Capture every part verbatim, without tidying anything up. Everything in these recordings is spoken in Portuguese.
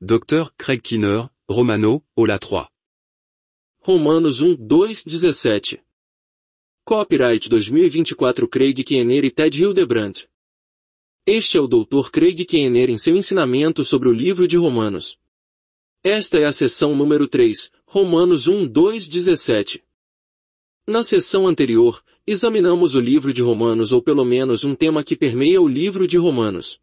docteur Craig Kinner, Romano, Ola três. Romanos um, dois, dezessete. Copyright dois mil e vinte e quatro Craig Kiener e Ted Hildebrandt. Este é o doutor Craig Kiener em seu ensinamento sobre o livro de Romanos. Esta é a seção número três, Romanos um, dois, dezessete. Na sessão anterior, examinamos o livro de Romanos ou pelo menos um tema que permeia o livro de Romanos.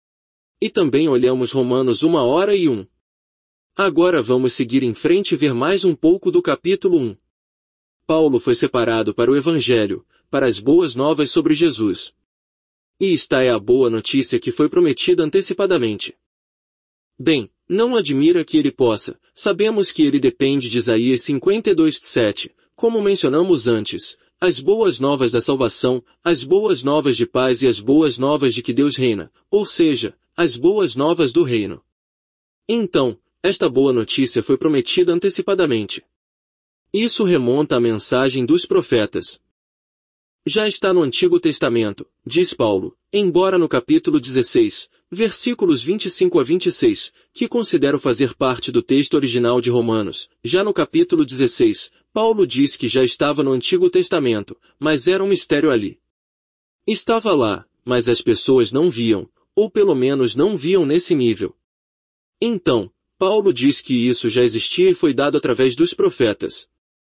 E também olhamos Romanos uma hora e um. Agora vamos seguir em frente e ver mais um pouco do capítulo um. Paulo foi separado para o Evangelho, para as boas novas sobre Jesus. E esta é a boa notícia que foi prometida antecipadamente. Bem, não admira que ele possa, sabemos que ele depende de Isaías cinquenta e dois, sete, como mencionamos antes, as boas novas da salvação, as boas novas de paz e as boas novas de que Deus reina, ou seja, as boas novas do reino. Então, esta boa notícia foi prometida antecipadamente. Isso remonta à mensagem dos profetas. Já está no Antigo Testamento, diz Paulo, embora no capítulo dezesseis, versículos vinte e cinco a vinte e seis, que considero fazer parte do texto original de Romanos, já no capítulo dezesseis, Paulo diz que já estava no Antigo Testamento, mas era um mistério ali. Estava lá, mas as pessoas não viam, ou pelo menos não viam nesse nível. Então, Paulo diz que isso já existia e foi dado através dos profetas.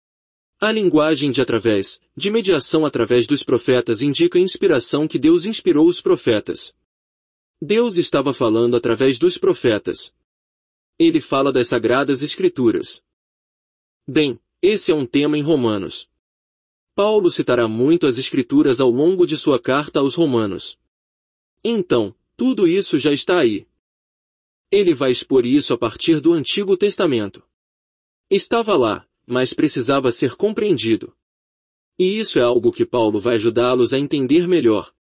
A linguagem de através, de mediação através dos profetas indica a inspiração que Deus inspirou os profetas. Deus estava falando através dos profetas. Ele fala das Sagradas Escrituras. Bem, esse é um tema em Romanos. Paulo citará muito as Escrituras ao longo de sua carta aos Romanos. Então, tudo isso já está aí. Ele vai expor isso a partir do Antigo Testamento. Estava lá, mas precisava ser compreendido. E isso é algo que Paulo vai ajudá-los a entender melhor.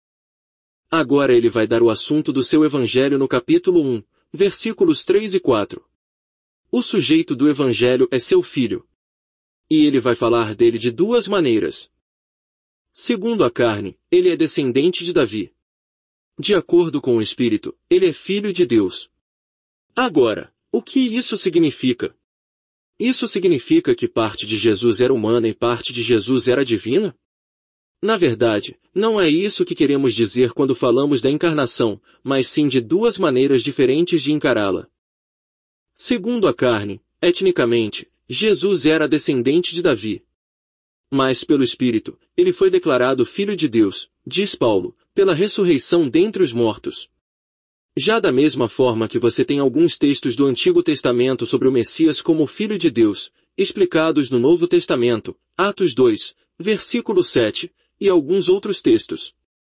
Agora ele vai dar o assunto do seu Evangelho no capítulo um, versículos três e quatro. O sujeito do Evangelho é seu filho. E ele vai falar dele de duas maneiras. Segundo a carne, ele é descendente de Davi. De acordo com o Espírito, ele é filho de Deus. Agora, o que isso significa? Isso significa que parte de Jesus era humana e parte de Jesus era divina? Na verdade, não é isso que queremos dizer quando falamos da encarnação, mas sim de duas maneiras diferentes de encará-la. Segundo a carne, etnicamente, Jesus era descendente de Davi. Mas pelo Espírito, ele foi declarado Filho de Deus, diz Paulo, pela ressurreição dentre os mortos. Já da mesma forma que você tem alguns textos do Antigo Testamento sobre o Messias como Filho de Deus, explicados no Novo Testamento, Atos dois, versículo sete, e alguns outros textos.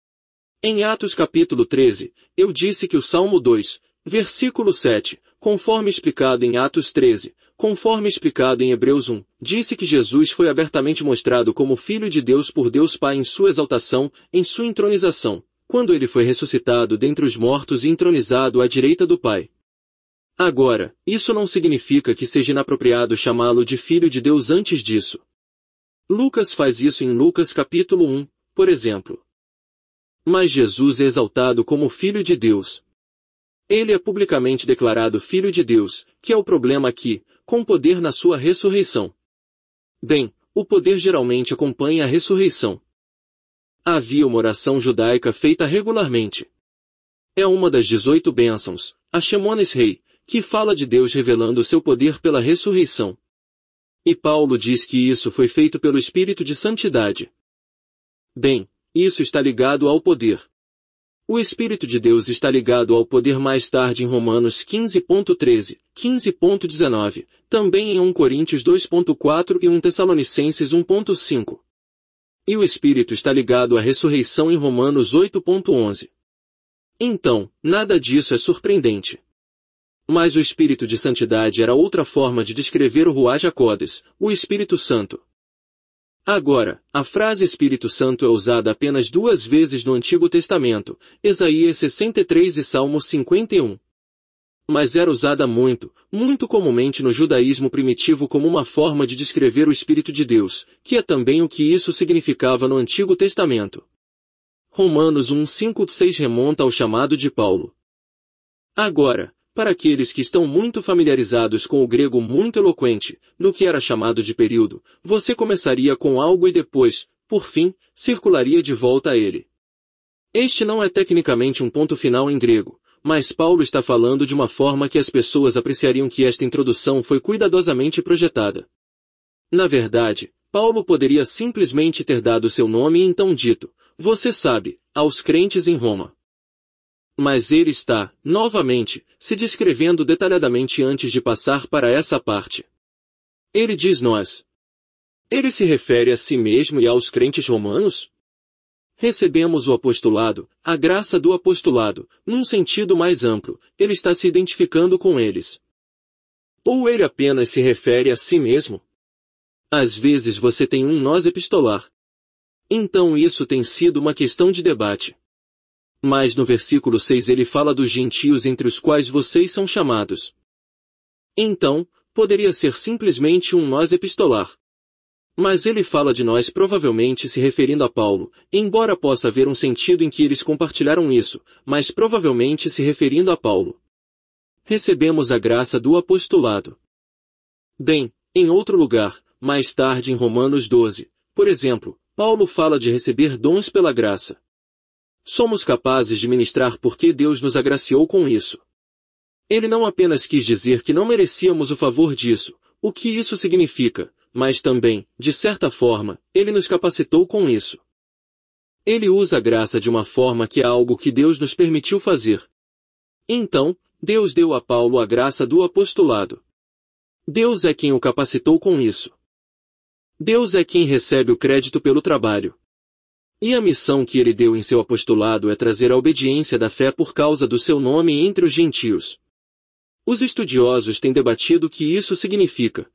Em Atos capítulo treze, eu disse que o Salmo dois, versículo sete, conforme explicado em Atos treze, conforme explicado em Hebreus um, disse que Jesus foi abertamente mostrado como Filho de Deus por Deus Pai em sua exaltação, em sua entronização, quando ele foi ressuscitado dentre os mortos e entronizado à direita do Pai. Agora, isso não significa que seja inapropriado chamá-lo de Filho de Deus antes disso. Lucas faz isso em Lucas capítulo um, por exemplo. Mas Jesus é exaltado como Filho de Deus. Ele é publicamente declarado Filho de Deus, que é o problema aqui, com poder na sua ressurreição. Bem, o poder geralmente acompanha a ressurreição. Havia uma oração judaica feita regularmente. É uma das dezoito bênçãos, a Shemones Rei, que fala de Deus revelando seu poder pela ressurreição. E Paulo diz que isso foi feito pelo Espírito de Santidade. Bem, isso está ligado ao poder. O Espírito de Deus está ligado ao poder mais tarde em Romanos quinze, treze, quinze, dezenove, também em um Coríntios dois, quatro e um Tessalonicenses um, cinco. E o Espírito está ligado à ressurreição em Romanos oito, onze. Então, nada disso é surpreendente. Mas o Espírito de Santidade era outra forma de descrever o Ruach HaKodesh, o Espírito Santo. Agora, a frase Espírito Santo é usada apenas duas vezes no Antigo Testamento, Isaías sessenta e três e Salmo cinquenta e um. Mas era usada muito, muito comumente no judaísmo primitivo como uma forma de descrever o Espírito de Deus, que é também o que isso significava no Antigo Testamento. Romanos um, cinco, seis remonta ao chamado de Paulo. Agora, para aqueles que estão muito familiarizados com o grego muito eloquente, no que era chamado de período, você começaria com algo e depois, por fim, circularia de volta a ele. Este não é tecnicamente um ponto final em grego, mas Paulo está falando de uma forma que as pessoas apreciariam que esta introdução foi cuidadosamente projetada. Na verdade, Paulo poderia simplesmente ter dado seu nome e então dito, você sabe, aos crentes em Roma. Mas ele está, novamente, se descrevendo detalhadamente antes de passar para essa parte. Ele diz nós. Ele se refere a si mesmo e aos crentes romanos? Recebemos o apostolado, a graça do apostolado, num sentido mais amplo, ele está se identificando com eles. Ou ele apenas se refere a si mesmo? Às vezes você tem um nós epistolar. Então isso tem sido uma questão de debate. Mas no versículo seis ele fala dos gentios entre os quais vocês são chamados. Então, poderia ser simplesmente um nós epistolar. Mas ele fala de nós provavelmente se referindo a Paulo, embora possa haver um sentido em que eles compartilharam isso, mas provavelmente se referindo a Paulo. Recebemos a graça do apostolado. Bem, em outro lugar, mais tarde em Romanos doze, por exemplo, Paulo fala de receber dons pela graça. Somos capazes de ministrar porque Deus nos agraciou com isso. Ele não apenas quis dizer que não merecíamos o favor disso, o que isso significa, mas também, de certa forma, ele nos capacitou com isso. Ele usa a graça de uma forma que é algo que Deus nos permitiu fazer. Então, Deus deu a Paulo a graça do apostolado. Deus é quem o capacitou com isso. Deus é quem recebe o crédito pelo trabalho. E a missão que ele deu em seu apostolado é trazer a obediência da fé por causa do seu nome entre os gentios. Os estudiosos têm debatido o que isso significa.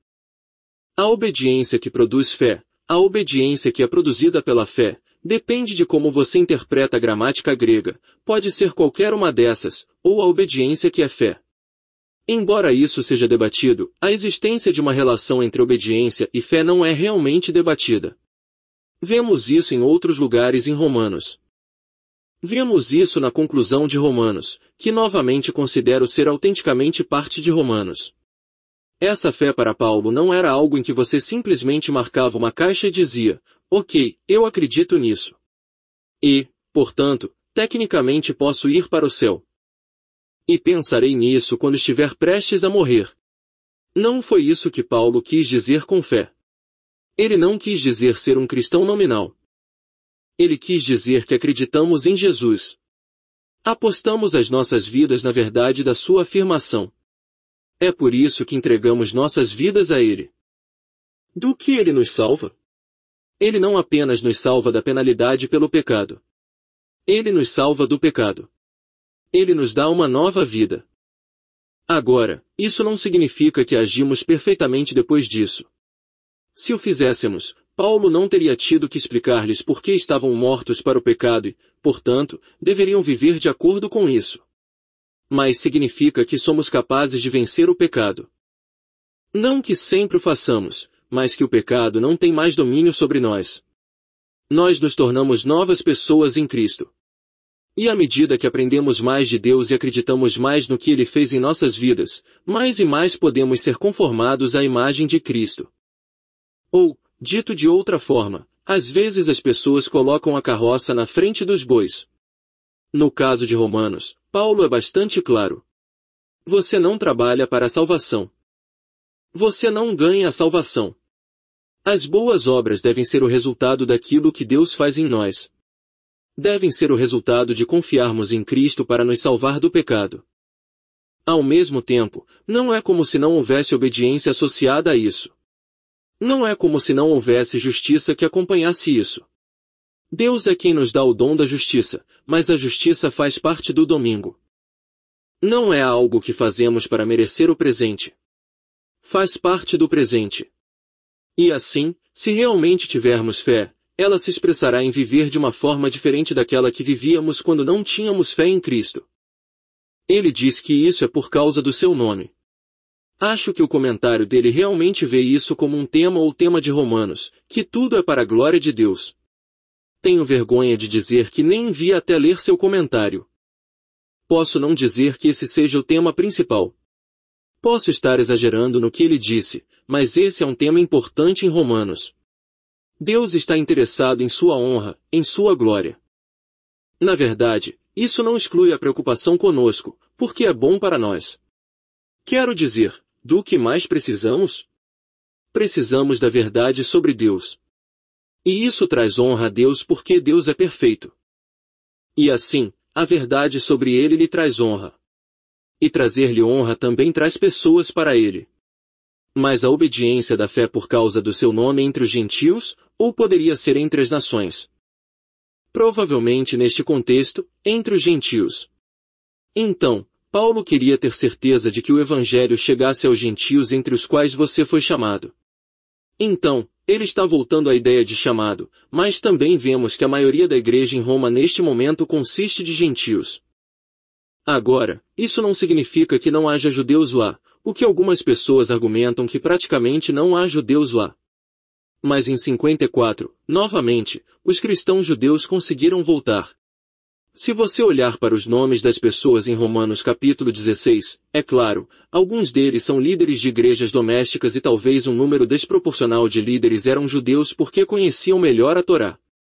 A obediência que produz fé, a obediência que é produzida pela fé, depende de como você interpreta a gramática grega, pode ser qualquer uma dessas, ou a obediência que é fé. Embora isso seja debatido, a existência de uma relação entre obediência e fé não é realmente debatida. Vemos isso em outros lugares em Romanos. Vemos isso na conclusão de Romanos, que novamente considero ser autenticamente parte de Romanos. Essa fé para Paulo não era algo em que você simplesmente marcava uma caixa e dizia, ok, eu acredito nisso. E, portanto, tecnicamente posso ir para o céu. E pensarei nisso quando estiver prestes a morrer. Não foi isso que Paulo quis dizer com fé. Ele não quis dizer ser um cristão nominal. Ele quis dizer que acreditamos em Jesus. Apostamos as nossas vidas na verdade da sua afirmação. É por isso que entregamos nossas vidas a Ele. Do que Ele nos salva? Ele não apenas nos salva da penalidade pelo pecado. Ele nos salva do pecado. Ele nos dá uma nova vida. Agora, isso não significa que agimos perfeitamente depois disso. Se o fizéssemos, Paulo não teria tido que explicar-lhes por que estavam mortos para o pecado e, portanto, deveriam viver de acordo com isso. Mas significa que somos capazes de vencer o pecado. Não que sempre o façamos, mas que o pecado não tem mais domínio sobre nós. Nós nos tornamos novas pessoas em Cristo. E à medida que aprendemos mais de Deus e acreditamos mais no que Ele fez em nossas vidas, mais e mais podemos ser conformados à imagem de Cristo. Ou, dito de outra forma, às vezes as pessoas colocam a carroça na frente dos bois. No caso de Romanos, Paulo é bastante claro. Você não trabalha para a salvação. Você não ganha a salvação. As boas obras devem ser o resultado daquilo que Deus faz em nós. Devem ser o resultado de confiarmos em Cristo para nos salvar do pecado. Ao mesmo tempo, não é como se não houvesse obediência associada a isso. Não é como se não houvesse justiça que acompanhasse isso. Deus é quem nos dá o dom da justiça, mas a justiça faz parte do domingo. Não é algo que fazemos para merecer o presente. Faz parte do presente. E assim, se realmente tivermos fé, ela se expressará em viver de uma forma diferente daquela que vivíamos quando não tínhamos fé em Cristo. Ele diz que isso é por causa do seu nome. Acho que o comentário dele realmente vê isso como um tema ou tema de Romanos, que tudo é para a glória de Deus. Tenho vergonha de dizer que nem vi até ler seu comentário. posso não dizer que esse seja o tema principal. Posso estar exagerando no que ele disse, mas esse é um tema importante em Romanos. Deus está interessado em sua honra, em sua glória. Na verdade, isso não exclui a preocupação conosco, porque é bom para nós. Quero dizer, do que mais precisamos? Precisamos da verdade sobre Deus. E isso traz honra a Deus porque Deus é perfeito. E assim, a verdade sobre ele lhe traz honra. E trazer-lhe honra também traz pessoas para ele. Mas a obediência da fé por causa do seu nome entre os gentios, ou poderia ser entre as nações? Provavelmente neste contexto, entre os gentios. Então, Paulo queria ter certeza de que o evangelho chegasse aos gentios entre os quais você foi chamado. Então, ele está voltando à ideia de chamado, mas também vemos que a maioria da igreja em Roma neste momento consiste de gentios. Agora, isso não significa que não haja judeus lá, o que algumas pessoas argumentam que praticamente não há judeus lá. Mas em cinquenta e quatro, novamente, os cristãos judeus conseguiram voltar. Se você olhar para os nomes das pessoas em Romanos capítulo dezesseis, é claro, alguns deles são líderes de igrejas domésticas e talvez um número desproporcional de líderes eram judeus porque conheciam melhor a Torá.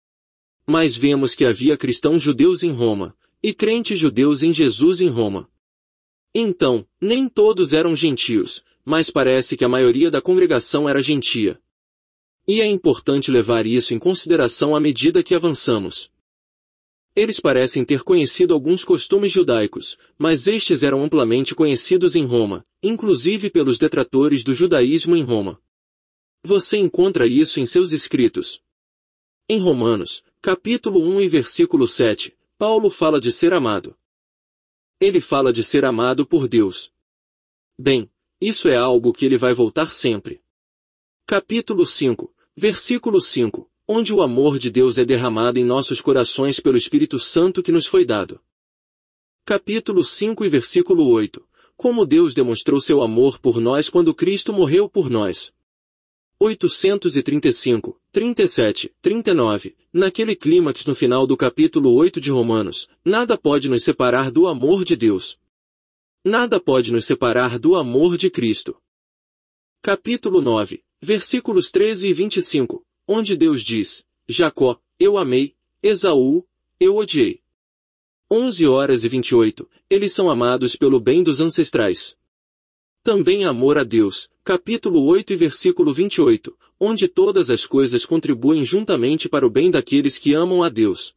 Mas vemos que havia cristãos judeus em Roma, e crentes judeus em Jesus em Roma. Então, nem todos eram gentios, mas parece que a maioria da congregação era gentia. E é importante levar isso em consideração à medida que avançamos. Eles parecem ter conhecido alguns costumes judaicos, mas estes eram amplamente conhecidos em Roma, inclusive pelos detratores do judaísmo em Roma. Você encontra isso em seus escritos. Em Romanos, capítulo um e versículo sete, Paulo fala de ser amado. Ele fala de ser amado por Deus. Bem, isso é algo que ele vai voltar sempre. Capítulo cinco, versículo cinco. Onde o amor de Deus é derramado em nossos corações pelo Espírito Santo que nos foi dado. Capítulo cinco e versículo oito. Como Deus demonstrou seu amor por nós quando Cristo morreu por nós. oitocentos e trinta e cinco, trinta e sete, trinta e nove. Naquele clímax no final do capítulo oito de Romanos, nada pode nos separar do amor de Deus. Nada pode nos separar do amor de Cristo. Capítulo nove, versículos treze e vinte e cinco. Onde Deus diz, Jacó, eu amei, Esaú, eu odiei. onze horas e vinte e oito, eles são amados pelo bem dos ancestrais. Também amor a Deus, capítulo oito e versículo vinte e oito, onde todas as coisas contribuem juntamente para o bem daqueles que amam a Deus.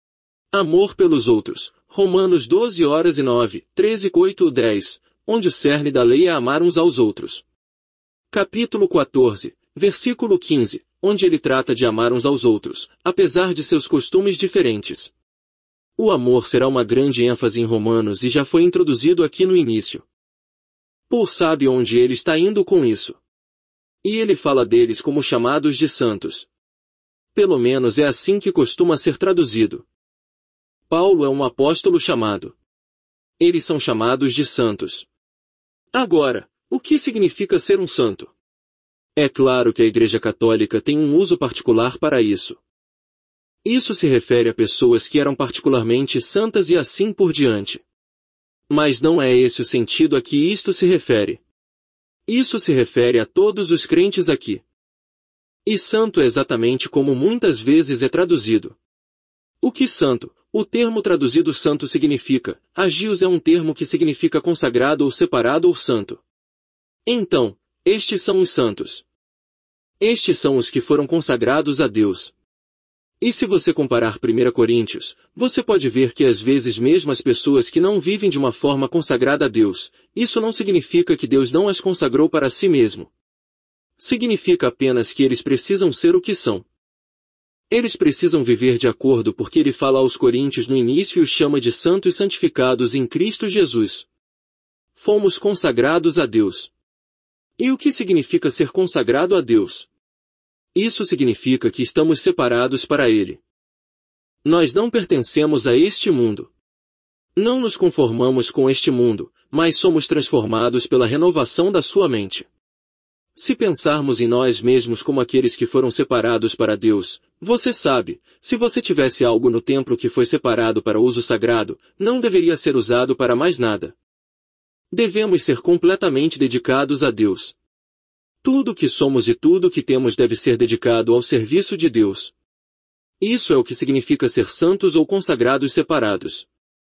Amor pelos outros, Romanos doze horas e nove, treze, oito e dez, onde o cerne da lei é amar uns aos outros. Capítulo quatorze, versículo quinze, onde ele trata de amar uns aos outros, apesar de seus costumes diferentes. O amor será uma grande ênfase em Romanos e já foi introduzido aqui no início. Paul sabe onde ele está indo com isso. E ele fala deles como chamados de santos. Pelo menos é assim que costuma ser traduzido. Paulo é um apóstolo chamado. Eles são chamados de santos. Agora, o que significa ser um santo? É claro que a Igreja Católica tem um uso particular para isso. Isso se refere a pessoas que eram particularmente santas e assim por diante. Mas não é esse o sentido a que isto se refere. Isso se refere a todos os crentes aqui. E santo é exatamente como muitas vezes é traduzido. O que santo? O termo traduzido santo significa, agios é um termo que significa consagrado ou separado ou santo. Então, estes são os santos. Estes são os que foram consagrados a Deus. E se você comparar primeira Coríntios, você pode ver que às vezes mesmo as pessoas que não vivem de uma forma consagrada a Deus, isso não significa que Deus não as consagrou para si mesmo. Significa apenas que eles precisam ser o que são. Eles precisam viver de acordo porque ele fala aos coríntios no início e os chama de santos santificados em Cristo Jesus. Fomos consagrados a Deus. E o que significa ser consagrado a Deus? Isso significa que estamos separados para Ele. Nós não pertencemos a este mundo. Não nos conformamos com este mundo, mas somos transformados pela renovação da sua mente. Se pensarmos em nós mesmos como aqueles que foram separados para Deus, você sabe, se você tivesse algo no templo que foi separado para uso sagrado, não deveria ser usado para mais nada. Devemos ser completamente dedicados a Deus. Tudo o que somos e tudo o que temos deve ser dedicado ao serviço de Deus. Isso é o que significa ser santos ou consagrados separados.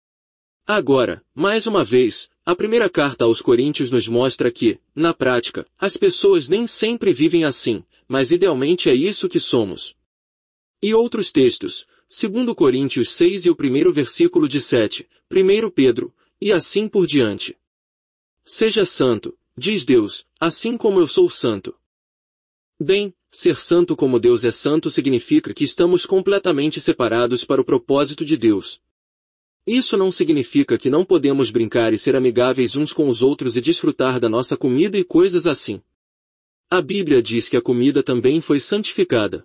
Agora, mais uma vez, a primeira carta aos Coríntios nos mostra que, na prática, as pessoas nem sempre vivem assim, mas idealmente é isso que somos. E outros textos, segundo Coríntios seis e o primeiro versículo de sete, primeiro Pedro, e assim por diante. Seja santo, diz Deus, assim como eu sou santo. Bem, ser santo como Deus é santo significa que estamos completamente separados para o propósito de Deus. Isso não significa que não podemos brincar e ser amigáveis uns com os outros e desfrutar da nossa comida e coisas assim. A Bíblia diz que a comida também foi santificada.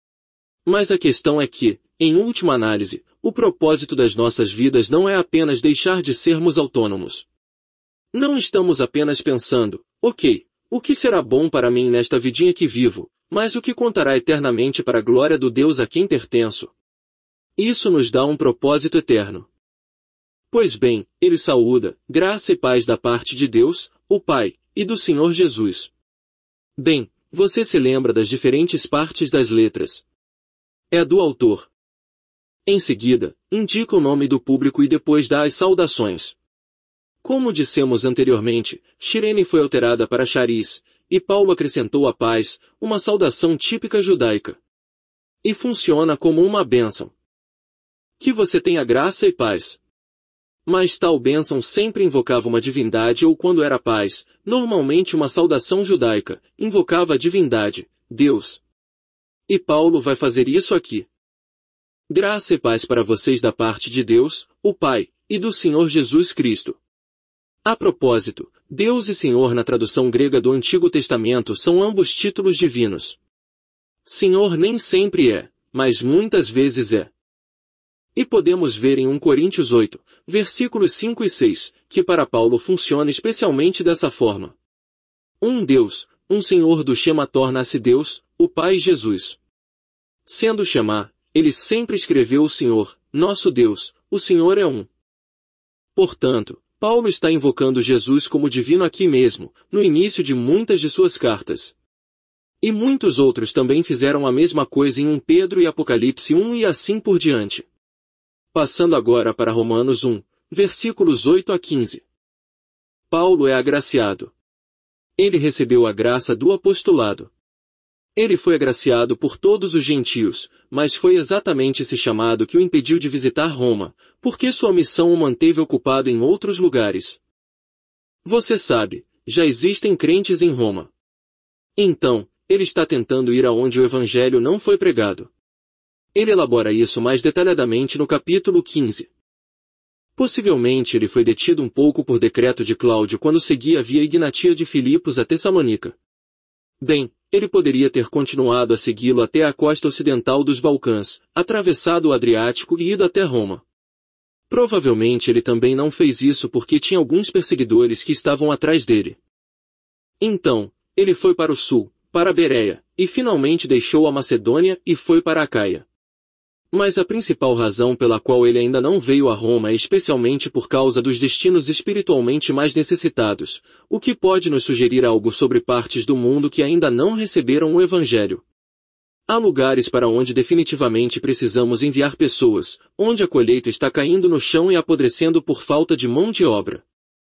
Mas a questão é que, em última análise, o propósito das nossas vidas não é apenas deixar de sermos autônomos. Não estamos apenas pensando, ok, o que será bom para mim nesta vidinha que vivo, mas o que contará eternamente para a glória do Deus a quem pertenço. Isso nos dá um propósito eterno. Pois bem, ele saúda, graça e paz da parte de Deus, o Pai, e do Senhor Jesus. Bem, você se lembra das diferentes partes das letras. É a do autor. Em seguida, indica o nome do público e depois dá as saudações. Como dissemos anteriormente, Shirene foi alterada para Charis, e Paulo acrescentou a paz, uma saudação típica judaica. E funciona como uma bênção. Que você tenha graça e paz. Mas tal bênção sempre invocava uma divindade ou quando era paz, normalmente uma saudação judaica, invocava a divindade, Deus. E Paulo vai fazer isso aqui. Graça e paz para vocês da parte de Deus, o Pai, e do Senhor Jesus Cristo. A propósito, Deus e Senhor na tradução grega do Antigo Testamento são ambos títulos divinos. Senhor nem sempre é, mas muitas vezes é. E podemos ver em Primeira Coríntios oito, versículos cinco e seis, que para Paulo funciona especialmente dessa forma. Um Deus, um Senhor do Shema torna-se Deus, o Pai Jesus. Sendo Shema, ele sempre escreveu o Senhor, nosso Deus, o Senhor é um. Portanto, Paulo está invocando Jesus como divino aqui mesmo, no início de muitas de suas cartas. E muitos outros também fizeram a mesma coisa em Primeira Pedro e Apocalipse um e assim por diante. Passando agora para Romanos um, versículos oito a quinze. Paulo é agraciado. Ele recebeu a graça do apostolado. Ele foi agraciado por todos os gentios, mas foi exatamente esse chamado que o impediu de visitar Roma, porque sua missão o manteve ocupado em outros lugares. Você sabe, já existem crentes em Roma. Então, ele está tentando ir aonde o evangelho não foi pregado. Ele elabora isso mais detalhadamente no capítulo quinze. Possivelmente ele foi detido um pouco por decreto de Cláudio quando seguia a via Ignatia de Filipos a Tessalônica. Bem, ele poderia ter continuado a segui-lo até a costa ocidental dos Balcãs, atravessado o Adriático e ido até Roma. Provavelmente ele também não fez isso porque tinha alguns perseguidores que estavam atrás dele. Então, ele foi para o sul, para a Bereia, e finalmente deixou a Macedônia e foi para a Caia. Mas a principal razão pela qual ele ainda não veio a Roma é especialmente por causa dos destinos espiritualmente mais necessitados, o que pode nos sugerir algo sobre partes do mundo que ainda não receberam o Evangelho. Há lugares para onde definitivamente precisamos enviar pessoas, onde a colheita está caindo no chão e apodrecendo por falta de mão de obra.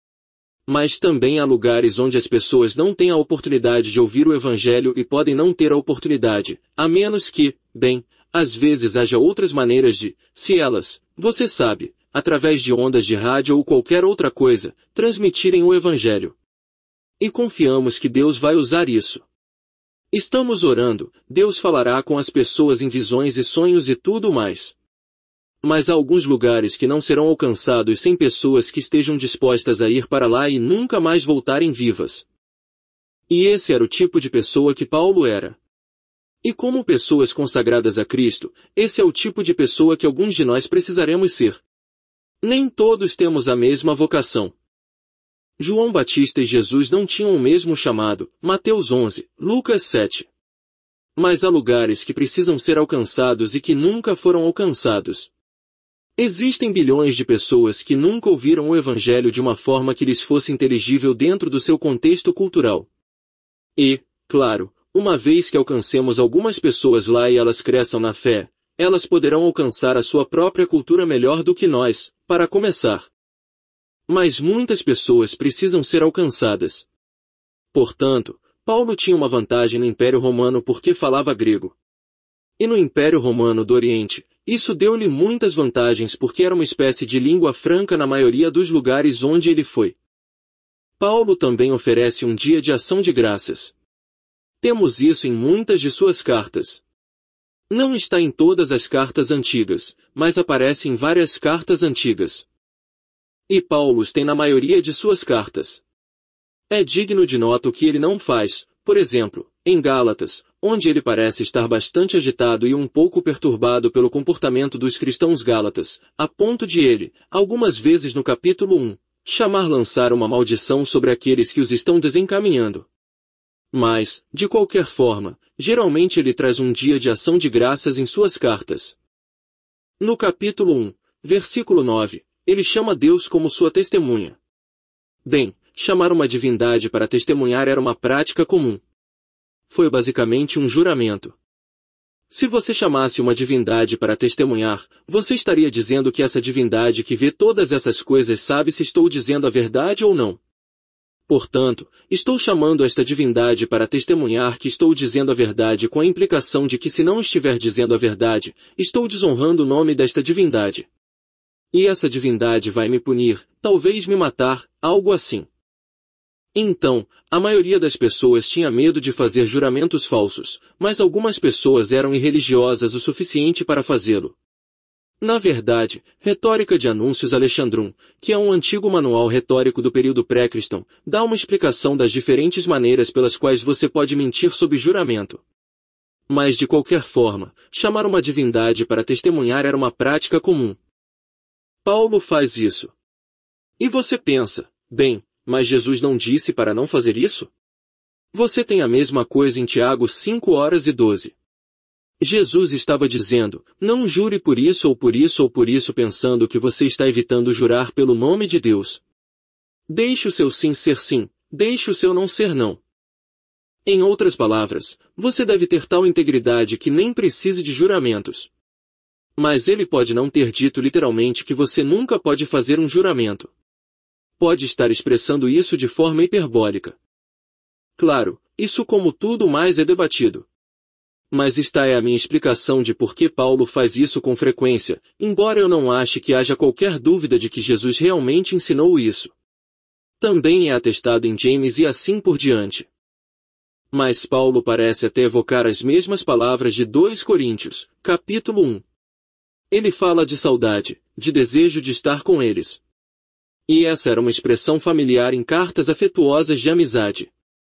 Mas também há lugares onde as pessoas não têm a oportunidade de ouvir o Evangelho e podem não ter a oportunidade, a menos que, bem, às vezes haja outras maneiras de, se elas, você sabe, através de ondas de rádio ou qualquer outra coisa, transmitirem o Evangelho. E confiamos que Deus vai usar isso. Estamos orando, Deus falará com as pessoas em visões e sonhos e tudo mais. Mas há alguns lugares que não serão alcançados sem pessoas que estejam dispostas a ir para lá e nunca mais voltarem vivas. E esse era o tipo de pessoa que Paulo era. E como pessoas consagradas a Cristo, esse é o tipo de pessoa que alguns de nós precisaremos ser. Nem todos temos a mesma vocação. João Batista e Jesus não tinham o mesmo chamado, Mateus onze, Lucas sete. Mas há lugares que precisam ser alcançados e que nunca foram alcançados. Existem bilhões de pessoas que nunca ouviram o Evangelho de uma forma que lhes fosse inteligível dentro do seu contexto cultural. E, claro, uma vez que alcancemos algumas pessoas lá e elas cresçam na fé, elas poderão alcançar a sua própria cultura melhor do que nós, para começar. Mas muitas pessoas precisam ser alcançadas. Portanto, Paulo tinha uma vantagem no Império Romano porque falava grego. E no Império Romano do Oriente, isso deu-lhe muitas vantagens porque era uma espécie de língua franca na maioria dos lugares onde ele foi. Paulo também oferece um dia de ação de graças. Temos isso em muitas de suas cartas. Não está em todas as cartas antigas, mas aparece em várias cartas antigas. E Paulo os tem na maioria de suas cartas. É digno de nota o que ele não faz, por exemplo, em Gálatas, onde ele parece estar bastante agitado e um pouco perturbado pelo comportamento dos cristãos gálatas, a ponto de ele, algumas vezes no capítulo um, chamar lançar uma maldição sobre aqueles que os estão desencaminhando. Mas, de qualquer forma, geralmente ele traz um dia de ação de graças em suas cartas. No capítulo um, versículo nove, ele chama Deus como sua testemunha. Bem, chamar uma divindade para testemunhar era uma prática comum. Foi basicamente um juramento. Se você chamasse uma divindade para testemunhar, você estaria dizendo que essa divindade que vê todas essas coisas sabe se estou dizendo a verdade ou não. Portanto, estou chamando esta divindade para testemunhar que estou dizendo a verdade com a implicação de que se não estiver dizendo a verdade, estou desonrando o nome desta divindade. E essa divindade vai me punir, talvez me matar, algo assim. Então, a maioria das pessoas tinha medo de fazer juramentos falsos, mas algumas pessoas eram irreligiosas o suficiente para fazê-lo. Na verdade, Retórica de Anúncios Alexandrum, que é um antigo manual retórico do período pré-cristão, dá uma explicação das diferentes maneiras pelas quais você pode mentir sob juramento. Mas de qualquer forma, chamar uma divindade para testemunhar era uma prática comum. Paulo faz isso. E você pensa, bem, mas Jesus não disse para não fazer isso? Você tem a mesma coisa em Tiago cinco horas e doze. Jesus estava dizendo, não jure por isso ou por isso ou por isso pensando que você está evitando jurar pelo nome de Deus. Deixe o seu sim ser sim, deixe o seu não ser não. Em outras palavras, você deve ter tal integridade que nem precise de juramentos. Mas ele pode não ter dito literalmente que você nunca pode fazer um juramento. Pode estar expressando isso de forma hiperbólica. Claro, isso como tudo mais é debatido. Mas esta é a minha explicação de por que Paulo faz isso com frequência, embora eu não ache que haja qualquer dúvida de que Jesus realmente ensinou isso. Também é atestado em James e assim por diante. Mas Paulo parece até evocar as mesmas palavras de dois Coríntios, capítulo um. Ele fala de saudade, de desejo de estar com eles. E essa era uma expressão familiar em cartas afetuosas de amizade.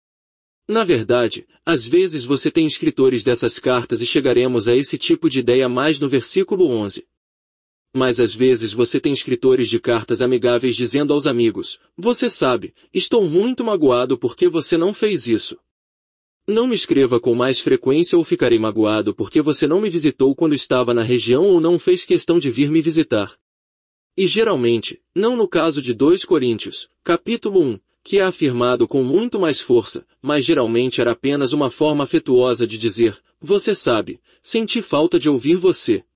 Na verdade, às vezes você tem escritores dessas cartas e chegaremos a esse tipo de ideia mais no versículo onze. Mas às vezes você tem escritores de cartas amigáveis dizendo aos amigos, você sabe, estou muito magoado porque você não fez isso. Não me escreva com mais frequência ou ficarei magoado porque você não me visitou quando estava na região ou não fez questão de vir me visitar. E geralmente, não no caso de dois Coríntios, capítulo um, que é afirmado com muito mais força, mas geralmente era apenas uma forma afetuosa de dizer, você sabe, senti falta de ouvir você.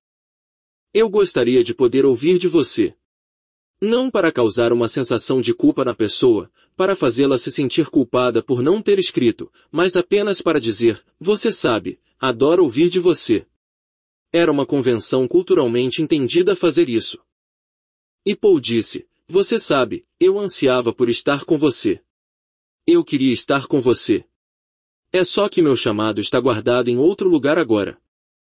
Eu gostaria de poder ouvir de você. Não para causar uma sensação de culpa na pessoa, para fazê-la se sentir culpada por não ter escrito, mas apenas para dizer, você sabe, adoro ouvir de você. Era uma convenção culturalmente entendida fazer isso. E Paul disse, você sabe, eu ansiava por estar com você. Eu queria estar com você. É só que meu chamado está guardado em outro lugar agora.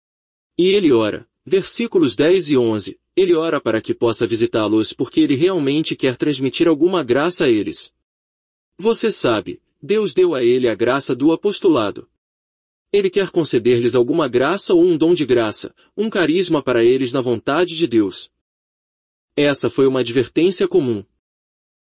E ele ora, versículos dez e onze, ele ora para que possa visitá-los porque ele realmente quer transmitir alguma graça a eles. Você sabe, Deus deu a ele a graça do apostolado. Ele quer conceder-lhes alguma graça ou um dom de graça, um carisma para eles na vontade de Deus. Essa foi uma advertência comum.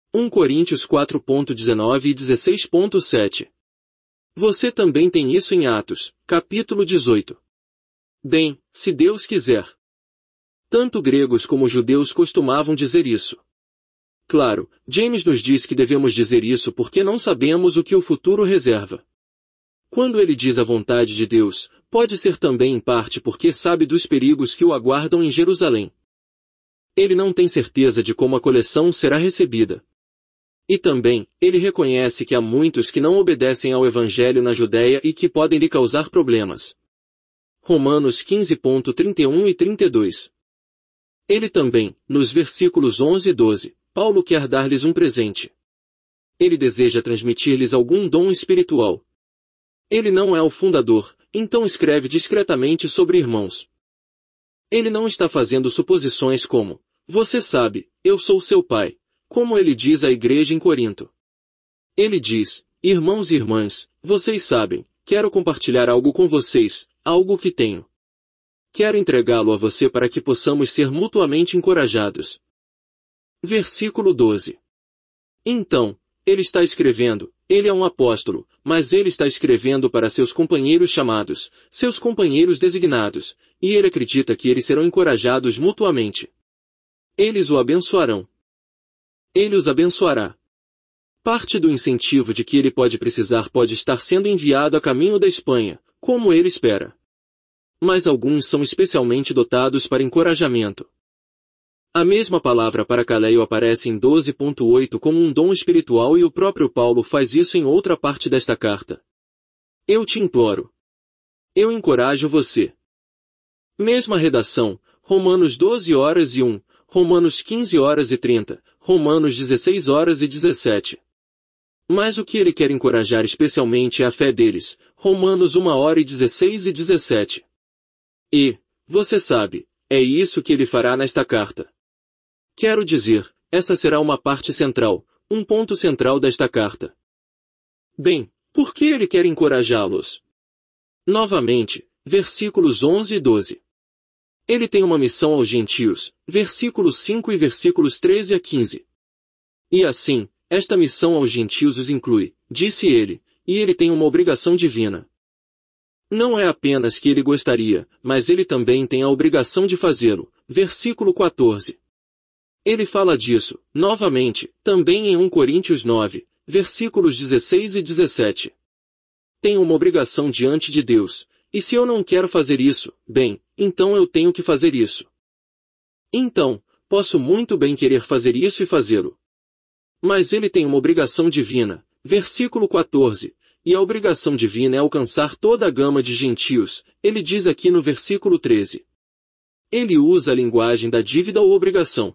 um Coríntios quatro, dezenove e dezesseis, sete. Você também tem isso em Atos, capítulo dezoito. Bem, se Deus quiser. Tanto gregos como judeus costumavam dizer isso. Claro, James nos diz que devemos dizer isso porque não sabemos o que o futuro reserva. Quando ele diz a vontade de Deus, pode ser também em parte porque sabe dos perigos que o aguardam em Jerusalém. Ele não tem certeza de como a coleção será recebida. E também, ele reconhece que há muitos que não obedecem ao Evangelho na Judéia e que podem lhe causar problemas. Romanos quinze, trinta e um e trinta e dois. Ele também, nos versículos onze e doze, Paulo quer dar-lhes um presente. Ele deseja transmitir-lhes algum dom espiritual. Ele não é o fundador, então escreve discretamente sobre irmãos. Ele não está fazendo suposições como, você sabe, eu sou seu pai, como ele diz à igreja em Corinto. Ele diz, irmãos e irmãs, vocês sabem, quero compartilhar algo com vocês, algo que tenho. Quero entregá-lo a você para que possamos ser mutuamente encorajados. Versículo doze. Então, ele está escrevendo, ele é um apóstolo, mas ele está escrevendo para seus companheiros chamados, seus companheiros designados, e ele acredita que eles serão encorajados mutuamente. Eles o abençoarão. Ele os abençoará. Parte do incentivo de que ele pode precisar pode estar sendo enviado a caminho da Espanha, como ele espera. Mas alguns são especialmente dotados para encorajamento. A mesma palavra paracaleio aparece em doze ponto oito como um dom espiritual e o próprio Paulo faz isso em outra parte desta carta. Eu te imploro. Eu encorajo você. Mesma redação, Romanos doze horas e um, Romanos quinze horas e trinta, Romanos dezesseis horas e dezessete. Mas o que ele quer encorajar especialmente é a fé deles, Romanos uma hora e dezesseis e dezessete. E, você sabe, é isso que ele fará nesta carta. Quero dizer, essa será uma parte central, um ponto central desta carta. Bem, por que ele quer encorajá-los? Novamente, versículos onze e doze. Ele tem uma missão aos gentios, versículos cinco e versículos treze a quinze. E assim, esta missão aos gentios os inclui, disse ele, e ele tem uma obrigação divina. Não é apenas que ele gostaria, mas ele também tem a obrigação de fazê-lo, versículo quatorze. Ele fala disso, novamente, também em um Coríntios nove, versículos dezesseis e dezessete. Tenho uma obrigação diante de Deus, e se eu não quero fazer isso, bem, então eu tenho que fazer isso. Então, posso muito bem querer fazer isso e fazê-lo. Mas ele tem uma obrigação divina, versículo quatorze, e a obrigação divina é alcançar toda a gama de gentios, ele diz aqui no versículo treze. Ele usa a linguagem da dívida ou obrigação.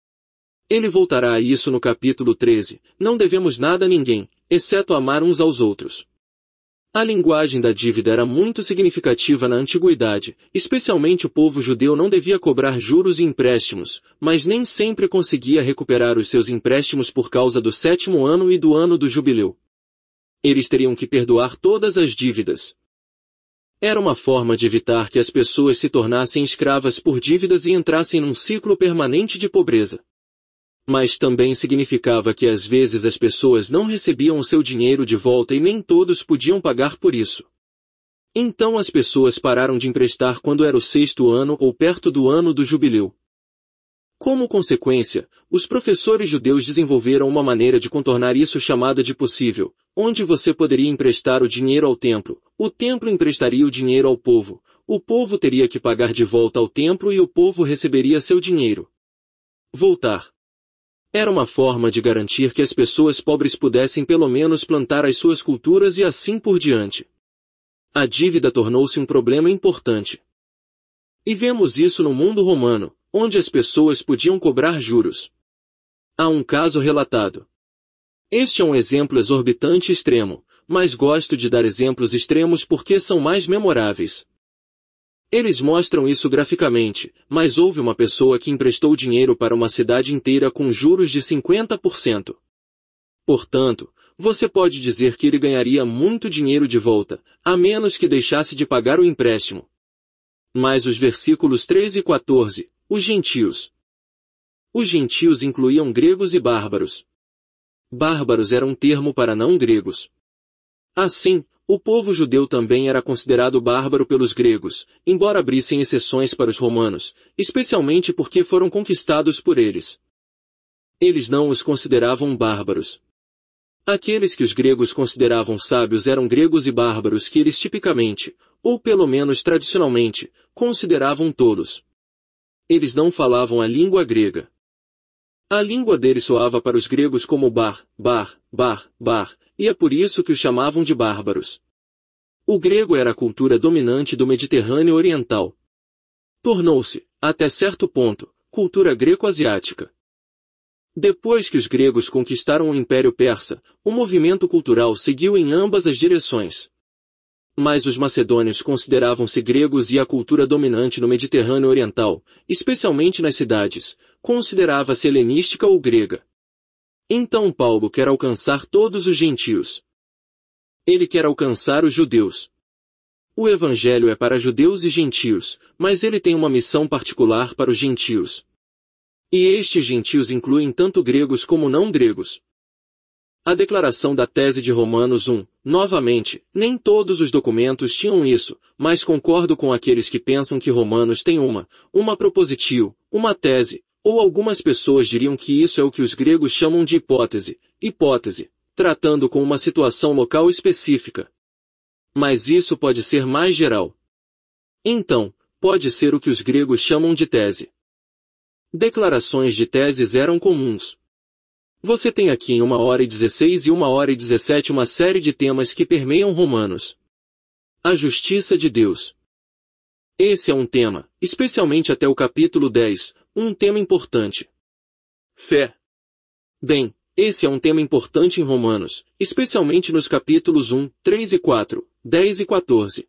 Ele voltará a isso no capítulo treze, não devemos nada a ninguém, exceto amar uns aos outros. A linguagem da dívida era muito significativa na antiguidade, especialmente o povo judeu não devia cobrar juros e empréstimos, mas nem sempre conseguia recuperar os seus empréstimos por causa do sétimo ano e do ano do jubileu. Eles teriam que perdoar todas as dívidas. Era uma forma de evitar que as pessoas se tornassem escravas por dívidas e entrassem num ciclo permanente de pobreza. Mas também significava que às vezes as pessoas não recebiam o seu dinheiro de volta e nem todos podiam pagar por isso. Então as pessoas pararam de emprestar quando era o sexto ano ou perto do ano do jubileu. Como consequência, os professores judeus desenvolveram uma maneira de contornar isso chamada de possível, onde você poderia emprestar o dinheiro ao templo, o templo emprestaria o dinheiro ao povo, o povo teria que pagar de volta ao templo e o povo receberia seu dinheiro. Voltar. Era uma forma de garantir que as pessoas pobres pudessem pelo menos plantar as suas culturas e assim por diante. A dívida tornou-se um problema importante. E vemos isso no mundo romano, onde as pessoas podiam cobrar juros. Há um caso relatado. Este é um exemplo exorbitante e extremo, mas gosto de dar exemplos extremos porque são mais memoráveis. Eles mostram isso graficamente, mas houve uma pessoa que emprestou dinheiro para uma cidade inteira com juros de cinquenta por cento. Portanto, você pode dizer que ele ganharia muito dinheiro de volta, a menos que deixasse de pagar o empréstimo. Mas os versículos treze e quatorze, os gentios. Os gentios incluíam gregos e bárbaros. bárbaros era um termo para não-gregos. Assim, o povo judeu também era considerado bárbaro pelos gregos, embora abrissem exceções para os romanos, especialmente porque foram conquistados por eles. Eles não os consideravam bárbaros. Aqueles que os gregos consideravam sábios eram gregos e bárbaros que eles tipicamente, ou pelo menos tradicionalmente, consideravam tolos. Eles não falavam a língua grega. A língua deles soava para os gregos como bar, bar, bar, bar, e é por isso que os chamavam de bárbaros. O grego era a cultura dominante do Mediterrâneo Oriental. Tornou-se, até certo ponto, cultura greco-asiática. Depois que os gregos conquistaram o Império Persa, o movimento cultural seguiu em ambas as direções. Mas os macedônios consideravam-se gregos e a cultura dominante no Mediterrâneo Oriental, especialmente nas cidades, considerava-se helenística ou grega. Então Paulo quer alcançar todos os gentios. Ele quer alcançar os judeus. O Evangelho é para judeus e gentios, mas ele tem uma missão particular para os gentios. E estes gentios incluem tanto gregos como não gregos. A declaração da tese de Romanos um, novamente, nem todos os documentos tinham isso, mas concordo com aqueles que pensam que Romanos tem uma, uma propositio, uma tese, ou algumas pessoas diriam que isso é o que os gregos chamam de hipótese, hipótese, tratando com uma situação local específica. Mas isso pode ser mais geral. Então, pode ser o que os gregos chamam de tese. Declarações de teses eram comuns. Você tem aqui em uma hora e dezesseis e uma hora e dezessete uma série de temas que permeiam Romanos. A justiça de Deus. Esse é um tema, especialmente até o capítulo dez, um tema importante. Fé. Bem, esse é um tema importante em Romanos, especialmente nos capítulos um, três e quatro, dez e quatorze.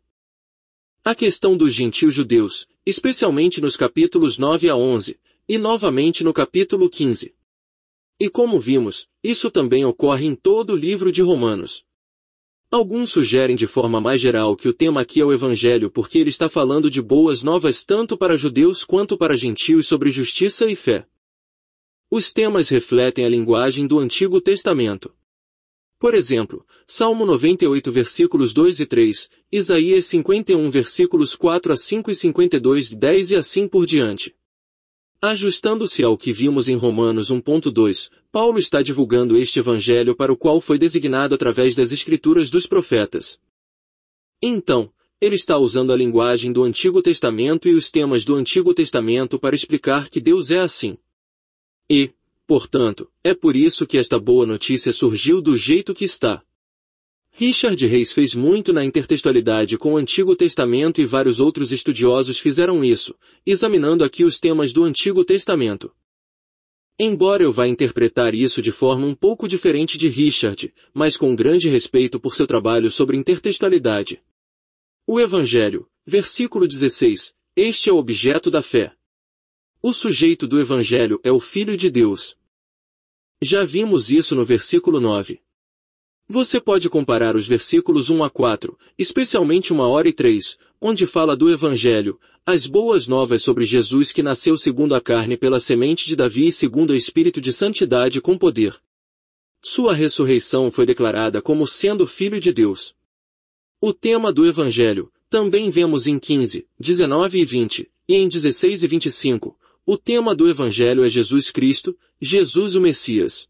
A questão dos gentios judeus, especialmente nos capítulos nove a onze, e novamente no capítulo quinze. E como vimos, isso também ocorre em todo o livro de Romanos. Alguns sugerem de forma mais geral que o tema aqui é o Evangelho porque ele está falando de boas novas tanto para judeus quanto para gentios sobre justiça e fé. Os temas refletem a linguagem do Antigo Testamento. Por exemplo, Salmo noventa e oito versículos dois e três, Isaías cinquenta e um versículos quatro a cinco e cinquenta e dois, dez e assim por diante. Ajustando-se ao que vimos em Romanos um ponto dois, Paulo está divulgando este evangelho para o qual foi designado através das escrituras dos profetas. Então, ele está usando a linguagem do Antigo Testamento e os temas do Antigo Testamento para explicar que Deus é assim. E, portanto, é por isso que esta boa notícia surgiu do jeito que está. Richard Reis fez muito na intertextualidade com o Antigo Testamento e vários outros estudiosos fizeram isso, examinando aqui os temas do Antigo Testamento. Embora eu vá interpretar isso de forma um pouco diferente de Richard, mas com grande respeito por seu trabalho sobre intertextualidade. O Evangelho, versículo dezesseis, este é o objeto da fé. O sujeito do Evangelho é o Filho de Deus. Já vimos isso no versículo nove. Você pode comparar os versículos um a quatro, especialmente uma hora e três, onde fala do Evangelho, as boas novas sobre Jesus que nasceu segundo a carne pela semente de Davi e segundo o Espírito de santidade com poder. Sua ressurreição foi declarada como sendo Filho de Deus. O tema do Evangelho, também vemos em quinze, dezenove e vinte, e em dezesseis e vinte e cinco, o tema do Evangelho é Jesus Cristo, Jesus o Messias.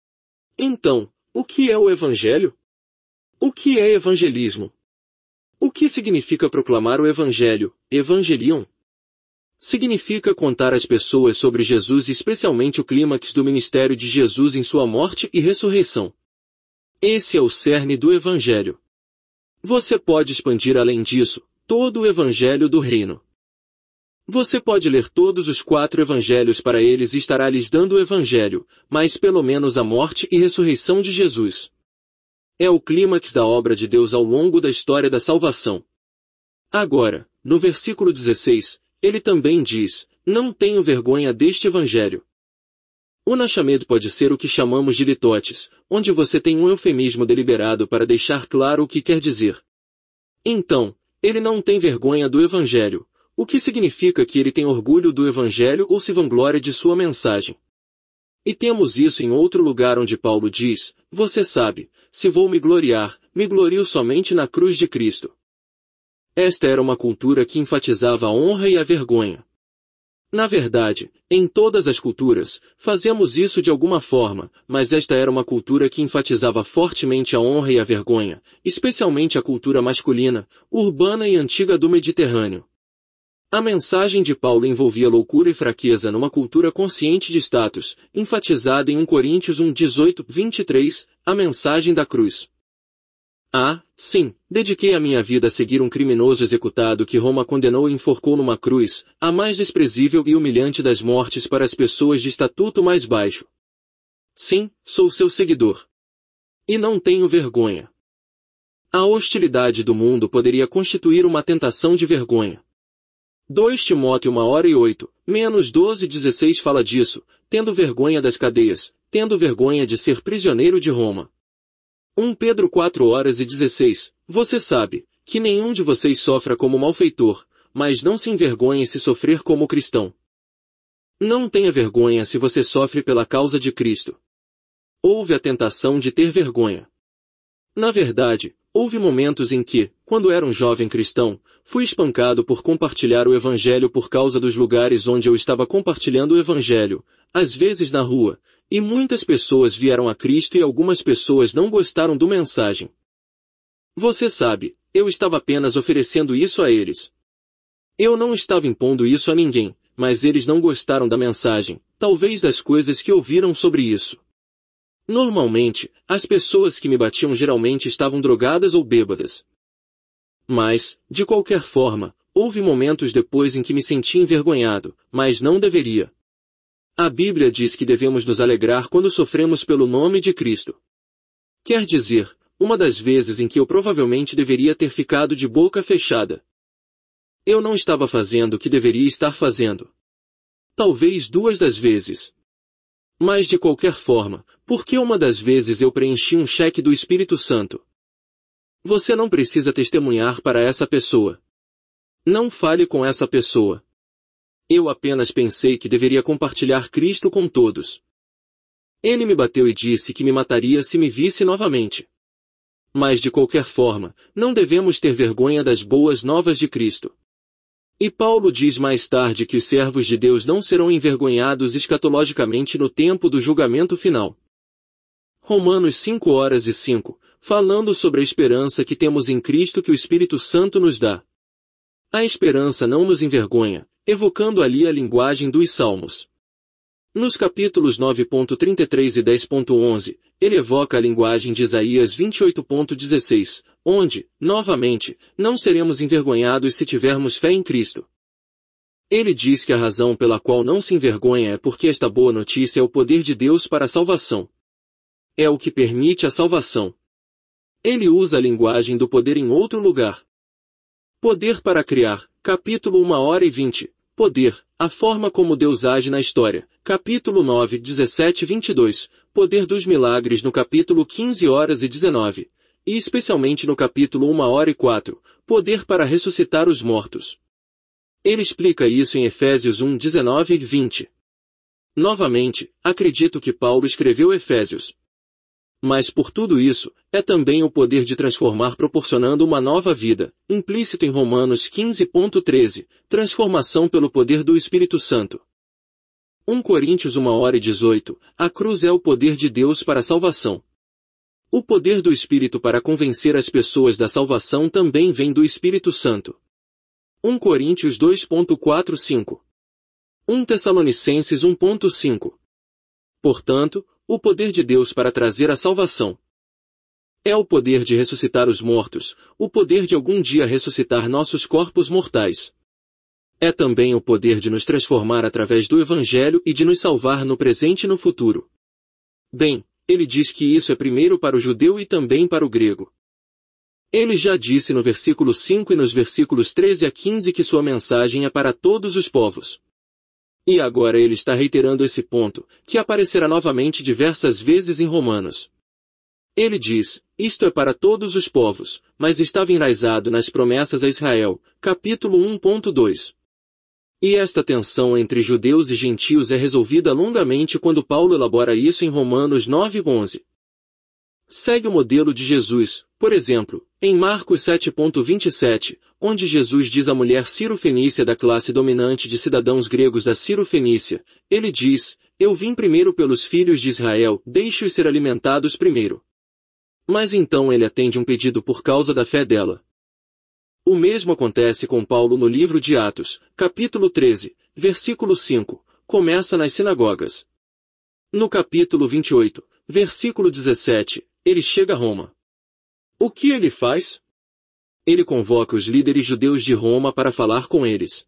Então, o que é o Evangelho? O que é evangelismo? O que significa proclamar o Evangelho, evangelion? Significa contar às pessoas sobre Jesus e especialmente o clímax do ministério de Jesus em sua morte e ressurreição. Esse é o cerne do Evangelho. Você pode expandir além disso, todo o Evangelho do Reino. Você pode ler todos os quatro evangelhos para eles e estará lhes dando o Evangelho, mas pelo menos a morte e ressurreição de Jesus. É o clímax da obra de Deus ao longo da história da salvação. Agora, no versículo dezesseis, ele também diz, não tenho vergonha deste Evangelho. O Nashamed pode ser o que chamamos de litotes, onde você tem um eufemismo deliberado para deixar claro o que quer dizer. Então, ele não tem vergonha do Evangelho, o que significa que ele tem orgulho do Evangelho ou se vangloria de sua mensagem. E temos isso em outro lugar onde Paulo diz, você sabe, se vou me gloriar, me glorio somente na cruz de Cristo. Esta era uma cultura que enfatizava a honra e a vergonha. Na verdade, em todas as culturas, fazemos isso de alguma forma, mas esta era uma cultura que enfatizava fortemente a honra e a vergonha, especialmente a cultura masculina, urbana e antiga do Mediterrâneo. A mensagem de Paulo envolvia loucura e fraqueza numa cultura consciente de status, enfatizada em Primeira Coríntios um, dezoito, vinte e três, a mensagem da cruz. Ah, sim, dediquei a minha vida a seguir um criminoso executado que Roma condenou e enforcou numa cruz, a mais desprezível e humilhante das mortes para as pessoas de estatuto mais baixo. Sim, sou seu seguidor. E não tenho vergonha. A hostilidade do mundo poderia constituir uma tentação de vergonha. dois Timóteo uma hora e oito, menos doze e dezesseis fala disso, tendo vergonha das cadeias, tendo vergonha de ser prisioneiro de Roma. um Pedro quatro horas e dezesseis, você sabe, que nenhum de vocês sofra como malfeitor, mas não se envergonhe se sofrer como cristão. Não tenha vergonha se você sofre pela causa de Cristo. Houve a tentação de ter vergonha. Na verdade, houve momentos em que, quando era um jovem cristão, fui espancado por compartilhar o Evangelho por causa dos lugares onde eu estava compartilhando o Evangelho, às vezes na rua, e muitas pessoas vieram a Cristo e algumas pessoas não gostaram do mensagem. Você sabe, eu estava apenas oferecendo isso a eles. Eu não estava impondo isso a ninguém, mas eles não gostaram da mensagem, talvez das coisas que ouviram sobre isso. Normalmente, as pessoas que me batiam geralmente estavam drogadas ou bêbadas. Mas, de qualquer forma, houve momentos depois em que me senti envergonhado, mas não deveria. A Bíblia diz que devemos nos alegrar quando sofremos pelo nome de Cristo. Quer dizer, uma das vezes em que eu provavelmente deveria ter ficado de boca fechada. Eu não estava fazendo o que deveria estar fazendo. Talvez duas das vezes. Mas de qualquer forma, por que uma das vezes eu preenchi um cheque do Espírito Santo? Você não precisa testemunhar para essa pessoa. Não fale com essa pessoa. Eu apenas pensei que deveria compartilhar Cristo com todos. Ele me bateu e disse que me mataria se me visse novamente. Mas de qualquer forma, não devemos ter vergonha das boas novas de Cristo. E Paulo diz mais tarde que os servos de Deus não serão envergonhados escatologicamente no tempo do julgamento final. Romanos cinco horas e cinco, falando sobre a esperança que temos em Cristo que o Espírito Santo nos dá. A esperança não nos envergonha, evocando ali a linguagem dos Salmos. Nos capítulos nove ponto trinta e três e dez ponto onze, ele evoca a linguagem de Isaías vinte e oito ponto dezesseis, onde, novamente, não seremos envergonhados se tivermos fé em Cristo. Ele diz que a razão pela qual não se envergonha é porque esta boa notícia é o poder de Deus para a salvação. É o que permite a salvação. Ele usa a linguagem do poder em outro lugar. Poder para criar, capítulo uma hora e vinte. Poder, a forma como Deus age na história, capítulo nove, dezessete e vinte e dois. Poder dos milagres no capítulo quinze horas e dezenove. E especialmente no capítulo uma hora e quatro. Poder para ressuscitar os mortos. Ele explica isso em Efésios um, dezenove e vinte. Novamente, acredito que Paulo escreveu Efésios. Mas por tudo isso, é também o poder de transformar proporcionando uma nova vida, implícito em Romanos quinze ponto treze, transformação pelo poder do Espírito Santo. um Coríntios uma hora e dezoito, a cruz é o poder de Deus para a salvação. O poder do Espírito para convencer as pessoas da salvação também vem do Espírito Santo. um Coríntios dois ponto quatro cinco. um Tessalonicenses um ponto cinco. Portanto, o poder de Deus para trazer a salvação. É o poder de ressuscitar os mortos, o poder de algum dia ressuscitar nossos corpos mortais. É também o poder de nos transformar através do Evangelho e de nos salvar no presente e no futuro. Bem, ele diz que isso é primeiro para o judeu e também para o grego. Ele já disse no versículo cinco e nos versículos treze a quinze que sua mensagem é para todos os povos. E agora ele está reiterando esse ponto, que aparecerá novamente diversas vezes em Romanos. Ele diz, isto é para todos os povos, mas estava enraizado nas promessas a Israel, capítulo um ponto dois. E esta tensão entre judeus e gentios é resolvida longamente quando Paulo elabora isso em Romanos nove, onze. Segue o modelo de Jesus, por exemplo, em Marcos sete, vinte e sete, onde Jesus diz à mulher Ciro-fenícia da classe dominante de cidadãos gregos da Ciro-fenícia, ele diz, eu vim primeiro pelos filhos de Israel, deixe-os ser alimentados primeiro. Mas então ele atende um pedido por causa da fé dela. O mesmo acontece com Paulo no livro de Atos, capítulo treze, versículo cinco, começa nas sinagogas. No capítulo vinte e oito, versículo dezessete, ele chega a Roma. O que ele faz? Ele convoca os líderes judeus de Roma para falar com eles.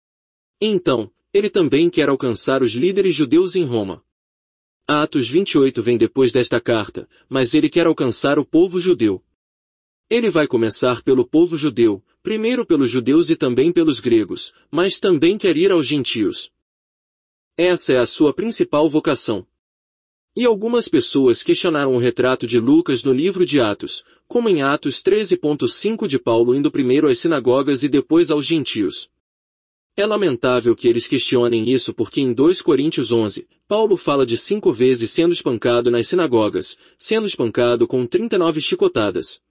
Então, ele também quer alcançar os líderes judeus em Roma. Atos vinte e oito vem depois desta carta, mas ele quer alcançar o povo judeu. Ele vai começar pelo povo judeu, primeiro pelos judeus e também pelos gregos, mas também quer ir aos gentios. Essa é a sua principal vocação. E algumas pessoas questionaram o retrato de Lucas no livro de Atos, como em Atos treze, cinco de Paulo indo primeiro às sinagogas e depois aos gentios. É lamentável que eles questionem isso porque em dois Coríntios onze, Paulo fala de cinco vezes sendo espancado nas sinagogas, sendo espancado com trinta e nove chicotadas.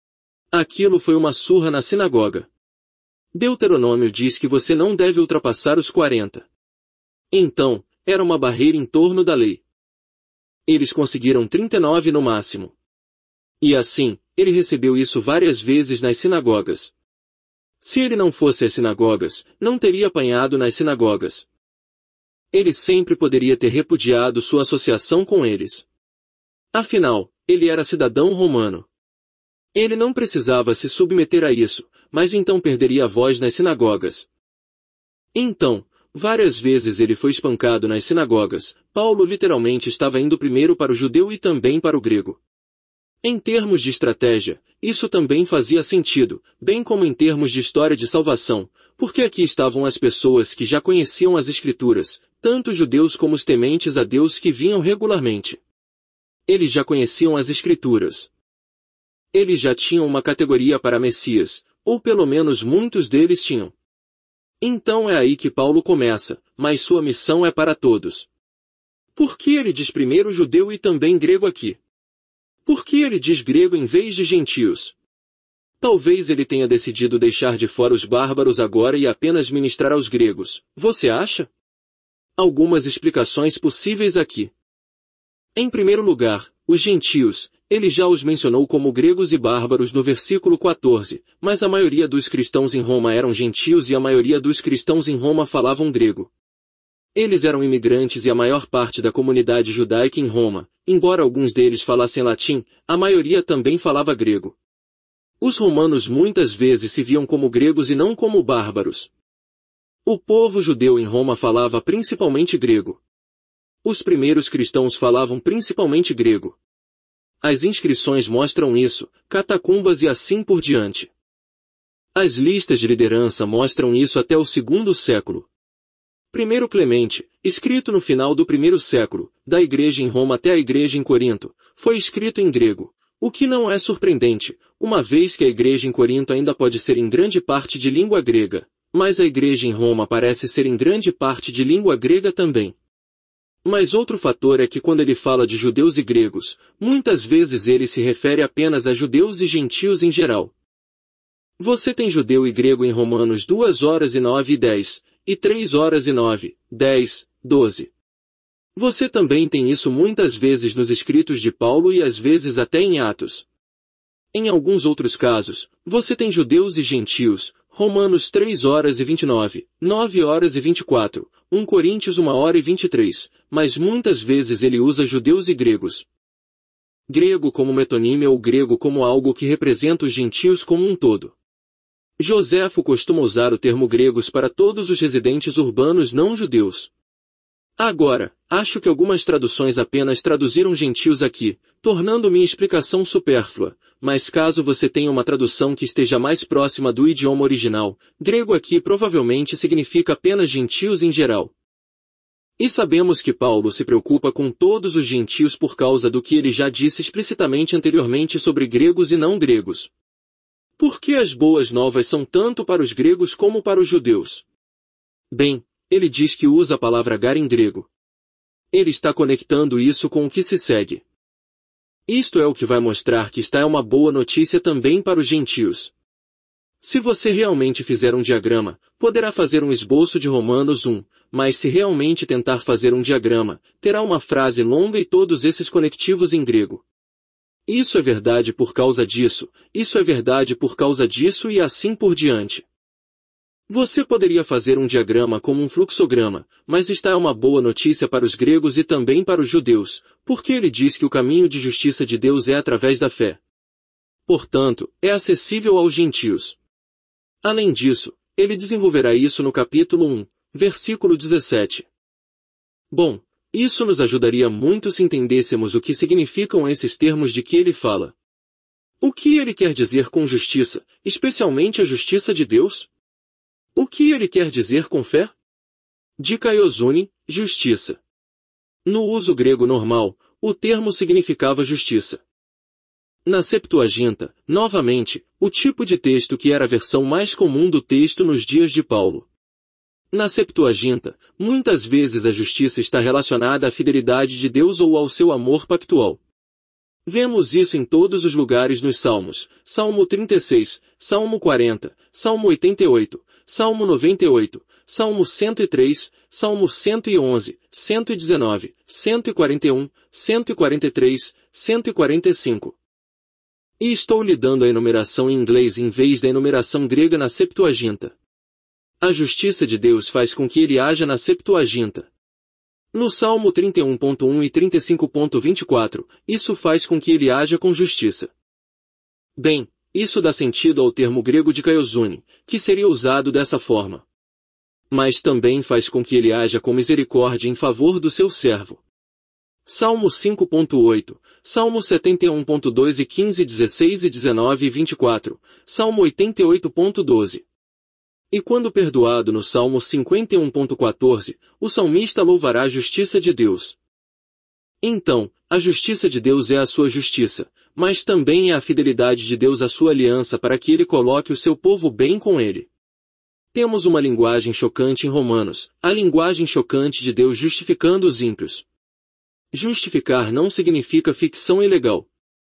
Aquilo foi uma surra na sinagoga. Deuteronômio diz que você não deve ultrapassar os quarenta. Então, era uma barreira em torno da lei. Eles conseguiram trinta e nove no máximo. E assim, ele recebeu isso várias vezes nas sinagogas. Se ele não fosse às sinagogas, não teria apanhado nas sinagogas. Ele sempre poderia ter repudiado sua associação com eles. Afinal, ele era cidadão romano. Ele não precisava se submeter a isso, mas então perderia a voz nas sinagogas. Então, várias vezes ele foi espancado nas sinagogas. Paulo literalmente estava indo primeiro para o judeu e também para o grego. Em termos de estratégia, isso também fazia sentido, bem como em termos de história de salvação, porque aqui estavam as pessoas que já conheciam as Escrituras, tanto os judeus como os tementes a Deus que vinham regularmente. Eles já conheciam as Escrituras. Eles já tinham uma categoria para Messias, ou pelo menos muitos deles tinham. Então é aí que Paulo começa, mas sua missão é para todos. Por que ele diz primeiro judeu e também grego aqui? Por que ele diz grego em vez de gentios? Talvez ele tenha decidido deixar de fora os bárbaros agora e apenas ministrar aos gregos. Você acha? Algumas explicações possíveis aqui. Em primeiro lugar, os gentios, ele já os mencionou como gregos e bárbaros no versículo quatorze, mas a maioria dos cristãos em Roma eram gentios e a maioria dos cristãos em Roma falavam grego. Eles eram imigrantes e a maior parte da comunidade judaica em Roma, embora alguns deles falassem latim, a maioria também falava grego. Os romanos muitas vezes se viam como gregos e não como bárbaros. O povo judeu em Roma falava principalmente grego. Os primeiros cristãos falavam principalmente grego. As inscrições mostram isso, catacumbas e assim por diante. As listas de liderança mostram isso até o segundo século. Primeiro Clemente, escrito no final do primeiro século, da igreja em Roma até a igreja em Corinto, foi escrito em grego, o que não é surpreendente, uma vez que a igreja em Corinto ainda pode ser em grande parte de língua grega, mas a igreja em Roma parece ser em grande parte de língua grega também. Mas outro fator é que quando ele fala de judeus e gregos, muitas vezes ele se refere apenas a judeus e gentios em geral. Você tem judeu e grego em Romanos duas horas e nove e dez, e três horas e nove, dez, doze. Você também tem isso muitas vezes nos escritos de Paulo e às vezes até em Atos. Em alguns outros casos, você tem judeus e gentios, Romanos três horas e vinte e nove, nove horas e vinte e quatro, um Coríntios uma hora e vinte e três, mas muitas vezes ele usa judeus e gregos. Grego como metonímia ou grego como algo que representa os gentios como um todo. Joséfo costuma usar o termo gregos para todos os residentes urbanos não judeus. Agora, acho que algumas traduções apenas traduziram gentios aqui, tornando minha explicação supérflua, mas caso você tenha uma tradução que esteja mais próxima do idioma original, grego aqui provavelmente significa apenas gentios em geral. E sabemos que Paulo se preocupa com todos os gentios por causa do que ele já disse explicitamente anteriormente sobre gregos e não gregos. Por que as boas novas são tanto para os gregos como para os judeus? Bem, ele diz que usa a palavra gar em grego. Ele está conectando isso com o que se segue. Isto é o que vai mostrar que esta é uma boa notícia também para os gentios. Se você realmente fizer um diagrama, poderá fazer um esboço de Romanos um, mas se realmente tentar fazer um diagrama, terá uma frase longa e todos esses conectivos em grego. Isso é verdade por causa disso, isso é verdade por causa disso e assim por diante. Você poderia fazer um diagrama como um fluxograma, mas esta é uma boa notícia para os gregos e também para os judeus, porque ele diz que o caminho de justiça de Deus é através da fé. Portanto, é acessível aos gentios. Além disso, ele desenvolverá isso no capítulo um, versículo dezessete. Bom, isso nos ajudaria muito se entendêssemos o que significam esses termos de que ele fala. O que ele quer dizer com justiça, especialmente a justiça de Deus? O que ele quer dizer com fé? Dikaiosune, justiça. No uso grego normal, o termo significava justiça. Na Septuaginta, novamente, o tipo de texto que era a versão mais comum do texto nos dias de Paulo. Na Septuaginta, muitas vezes a justiça está relacionada à fidelidade de Deus ou ao seu amor pactual. Vemos isso em todos os lugares nos Salmos, Salmo trinta e seis, Salmo quarenta, Salmo oitenta e oito, Salmo noventa e oito, Salmo cento e três, Salmo cento e onze, cento e dezenove, cento e quarenta e um, cento e quarenta e três, cento e quarenta e cinco. E estou lhe dando a enumeração em inglês em vez da enumeração grega na Septuaginta. A justiça de Deus faz com que ele haja na Septuaginta. No Salmo trinta e um ponto um e trinta e cinco ponto vinte e quatro, isso faz com que ele haja com justiça. Bem, isso dá sentido ao termo grego dikaiosune, que seria usado dessa forma. Mas também faz com que ele haja com misericórdia em favor do seu servo. Salmo cinco ponto oito, Salmo setenta e um ponto dois e quinze, dezesseis e dezenove e vinte e quatro, Salmo oitenta e oito ponto doze. E quando perdoado no Salmo cinquenta e um ponto quatorze, o salmista louvará a justiça de Deus. Então, a justiça de Deus é a sua justiça, mas também é a fidelidade de Deus à sua aliança para que ele coloque o seu povo bem com ele. Temos uma linguagem chocante em Romanos, a linguagem chocante de Deus justificando os ímpios. Justificar não significa ficção ilegal.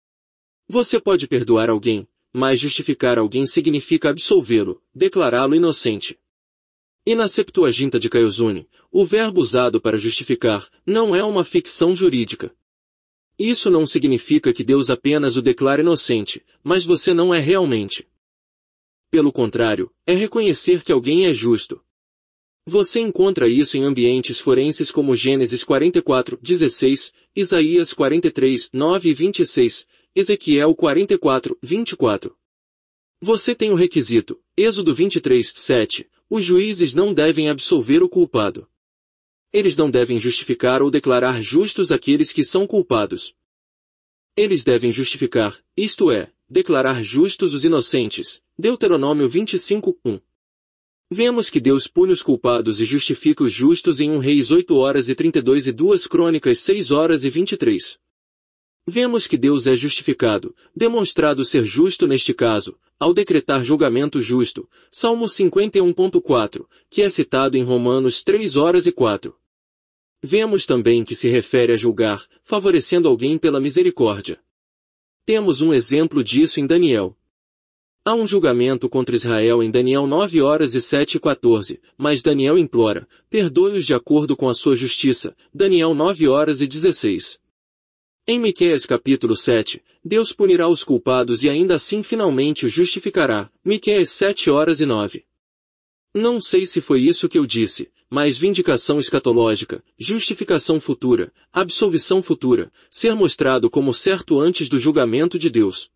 Você pode perdoar alguém, mas justificar alguém significa absolvê-lo, declará-lo inocente. E na Septuaginta dikaiosune, o verbo usado para justificar não é uma ficção jurídica. Isso não significa que Deus apenas o declara inocente, mas você não é realmente. Pelo contrário, é reconhecer que alguém é justo. Você encontra isso em ambientes forenses como Gênesis quarenta e quatro, dezesseis, Isaías quarenta e três, nove e vinte e seis, Ezequiel quarenta e quatro, vinte e quatro. Você tem o requisito, Êxodo vinte e três, sete, os juízes não devem absolver o culpado. Eles não devem justificar ou declarar justos aqueles que são culpados. Eles devem justificar, isto é, declarar justos os inocentes. Deuteronômio vinte e cinco, um. Vemos que Deus pune os culpados e justifica os justos em um Reis oito horas e trinta e dois e duas Crônicas seis horas e vinte e três. Vemos que Deus é justificado, demonstrado ser justo neste caso, ao decretar julgamento justo, Salmo cinquenta e um ponto quatro, que é citado em Romanos três horas e quatro. Vemos também que se refere a julgar, favorecendo alguém pela misericórdia. Temos um exemplo disso em Daniel. Há um julgamento contra Israel em Daniel nove horas e sete e quatorze, mas Daniel implora, perdoe-os de acordo com a sua justiça, Daniel nove horas e dezesseis. Em Miqueias capítulo sete, Deus punirá os culpados e ainda assim finalmente os justificará, Miqueias sete horas e nove. Não sei se foi isso que eu disse, mas vindicação escatológica, justificação futura, absolvição futura, ser mostrado como certo antes do julgamento de Deus.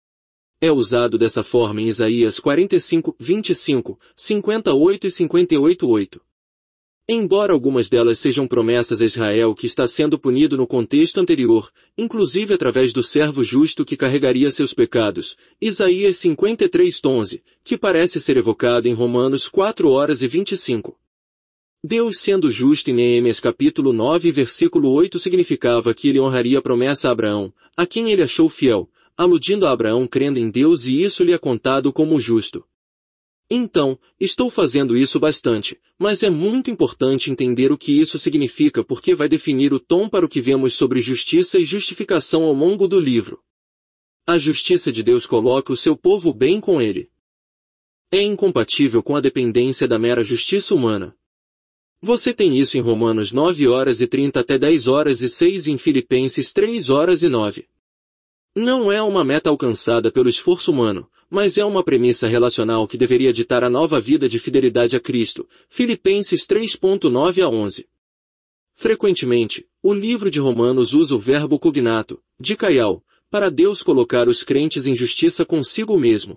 É usado dessa forma em Isaías quarenta e cinco, vinte e cinco, cinquenta e oito e cinquenta e oito, oito. Embora algumas delas sejam promessas a Israel que está sendo punido no contexto anterior, inclusive através do servo justo que carregaria seus pecados, Isaías cinquenta e três, onze, que parece ser evocado em Romanos quatro horas e vinte e cinco. Deus sendo justo em Neemias capítulo nove versículo oito significava que ele honraria a promessa a Abraão, a quem ele achou fiel, aludindo a Abraão crendo em Deus e isso lhe é contado como justo. Então, estou fazendo isso bastante, mas é muito importante entender o que isso significa porque vai definir o tom para o que vemos sobre justiça e justificação ao longo do livro. A justiça de Deus coloca o seu povo bem com ele. É incompatível com a dependência da mera justiça humana. Você tem isso em Romanos nove horas e trinta até dez horas e seis e em Filipenses três horas e nove. Não é uma meta alcançada pelo esforço humano, mas é uma premissa relacional que deveria ditar a nova vida de fidelidade a Cristo, Filipenses três, nove a onze. Frequentemente, o livro de Romanos usa o verbo cognato, dikaiō, para Deus colocar os crentes em justiça consigo mesmo.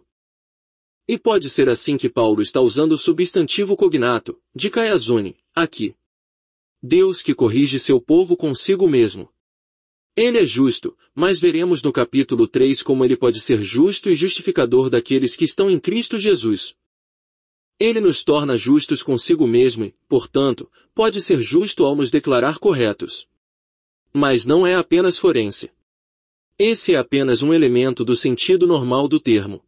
E pode ser assim que Paulo está usando o substantivo cognato, dikaiōzone, aqui. Deus que corrige seu povo consigo mesmo. Ele é justo, mas veremos no capítulo três como ele pode ser justo e justificador daqueles que estão em Cristo Jesus. Ele nos torna justos consigo mesmo e, portanto, pode ser justo ao nos declarar corretos. Mas não é apenas forense. Esse é apenas um elemento do sentido normal do termo.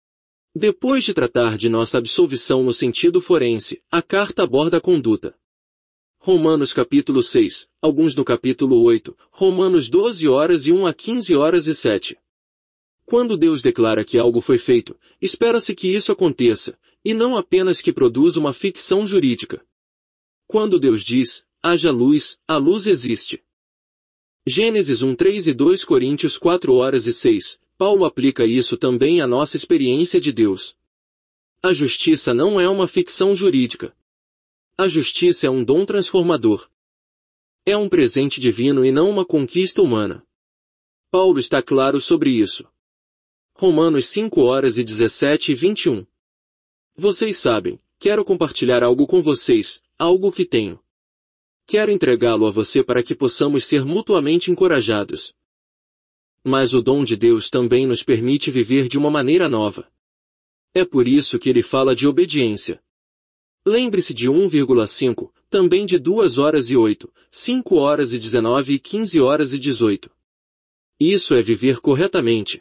Depois de tratar de nossa absolvição no sentido forense, a carta aborda a conduta. Romanos capítulo seis, alguns no capítulo oito, Romanos doze horas e um a quinze horas e sete. Quando Deus declara que algo foi feito, espera-se que isso aconteça, e não apenas que produza uma ficção jurídica. Quando Deus diz, haja luz, a luz existe. Gênesis um, três e dois Coríntios quatro horas e seis, Paulo aplica isso também à nossa experiência de Deus. A justiça não é uma ficção jurídica. A justiça é um dom transformador. É um presente divino e não uma conquista humana. Paulo está claro sobre isso. Romanos cinco horas e dezessete e vinte e um. Vocês sabem, quero compartilhar algo com vocês, algo que tenho. Quero entregá-lo a você para que possamos ser mutuamente encorajados. Mas o dom de Deus também nos permite viver de uma maneira nova. É por isso que ele fala de obediência. Lembre-se de um vírgula cinco, também de duas horas e oito, cinco horas e dezenove e quinze horas e dezoito. Isso é viver corretamente.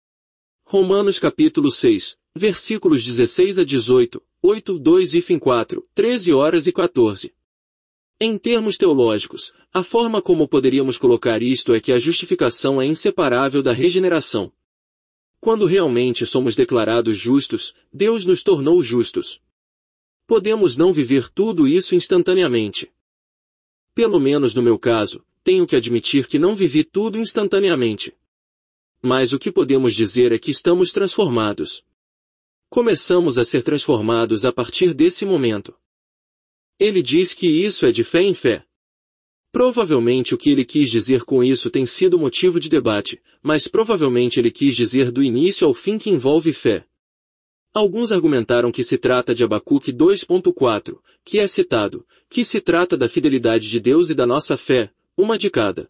Romanos capítulo seis, versículos dezesseis a dezoito, oito, dois e fim quatro, treze horas e quatorze. Em termos teológicos, a forma como poderíamos colocar isto é que a justificação é inseparável da regeneração. Quando realmente somos declarados justos, Deus nos tornou justos. Podemos não viver tudo isso instantaneamente. Pelo menos no meu caso, tenho que admitir que não vivi tudo instantaneamente. Mas o que podemos dizer é que estamos transformados. Começamos a ser transformados a partir desse momento. Ele diz que isso é de fé em fé. Provavelmente o que ele quis dizer com isso tem sido motivo de debate, mas provavelmente ele quis dizer do início ao fim que envolve fé. Alguns argumentaram que se trata de Abacuque dois ponto quatro, que é citado, que se trata da fidelidade de Deus e da nossa fé, uma de cada.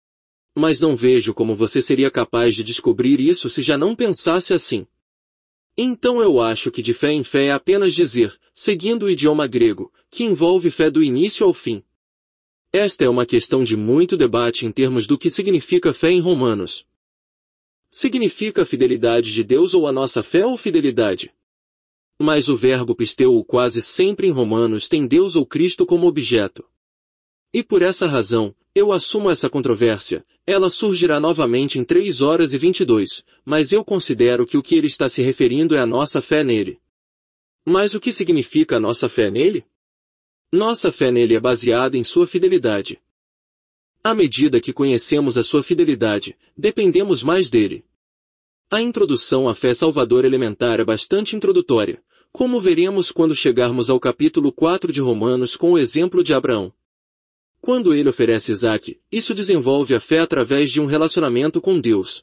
Mas não vejo como você seria capaz de descobrir isso se já não pensasse assim. Então eu acho que de fé em fé é apenas dizer, seguindo o idioma grego, que envolve fé do início ao fim. Esta é uma questão de muito debate em termos do que significa fé em Romanos. Significa a fidelidade de Deus ou a nossa fé ou fidelidade? Mas o verbo pisteu quase sempre em Romanos tem Deus ou Cristo como objeto. E por essa razão, eu assumo essa controvérsia, ela surgirá novamente em três horas e vinte e dois, mas eu considero que o que ele está se referindo é a nossa fé nele. Mas o que significa a nossa fé nele? Nossa fé nele é baseada em sua fidelidade. À medida que conhecemos a sua fidelidade, dependemos mais dele. A introdução à fé salvadora elementar é bastante introdutória, como veremos quando chegarmos ao capítulo quatro de Romanos com o exemplo de Abraão. Quando ele oferece Isaque, isso desenvolve a fé através de um relacionamento com Deus.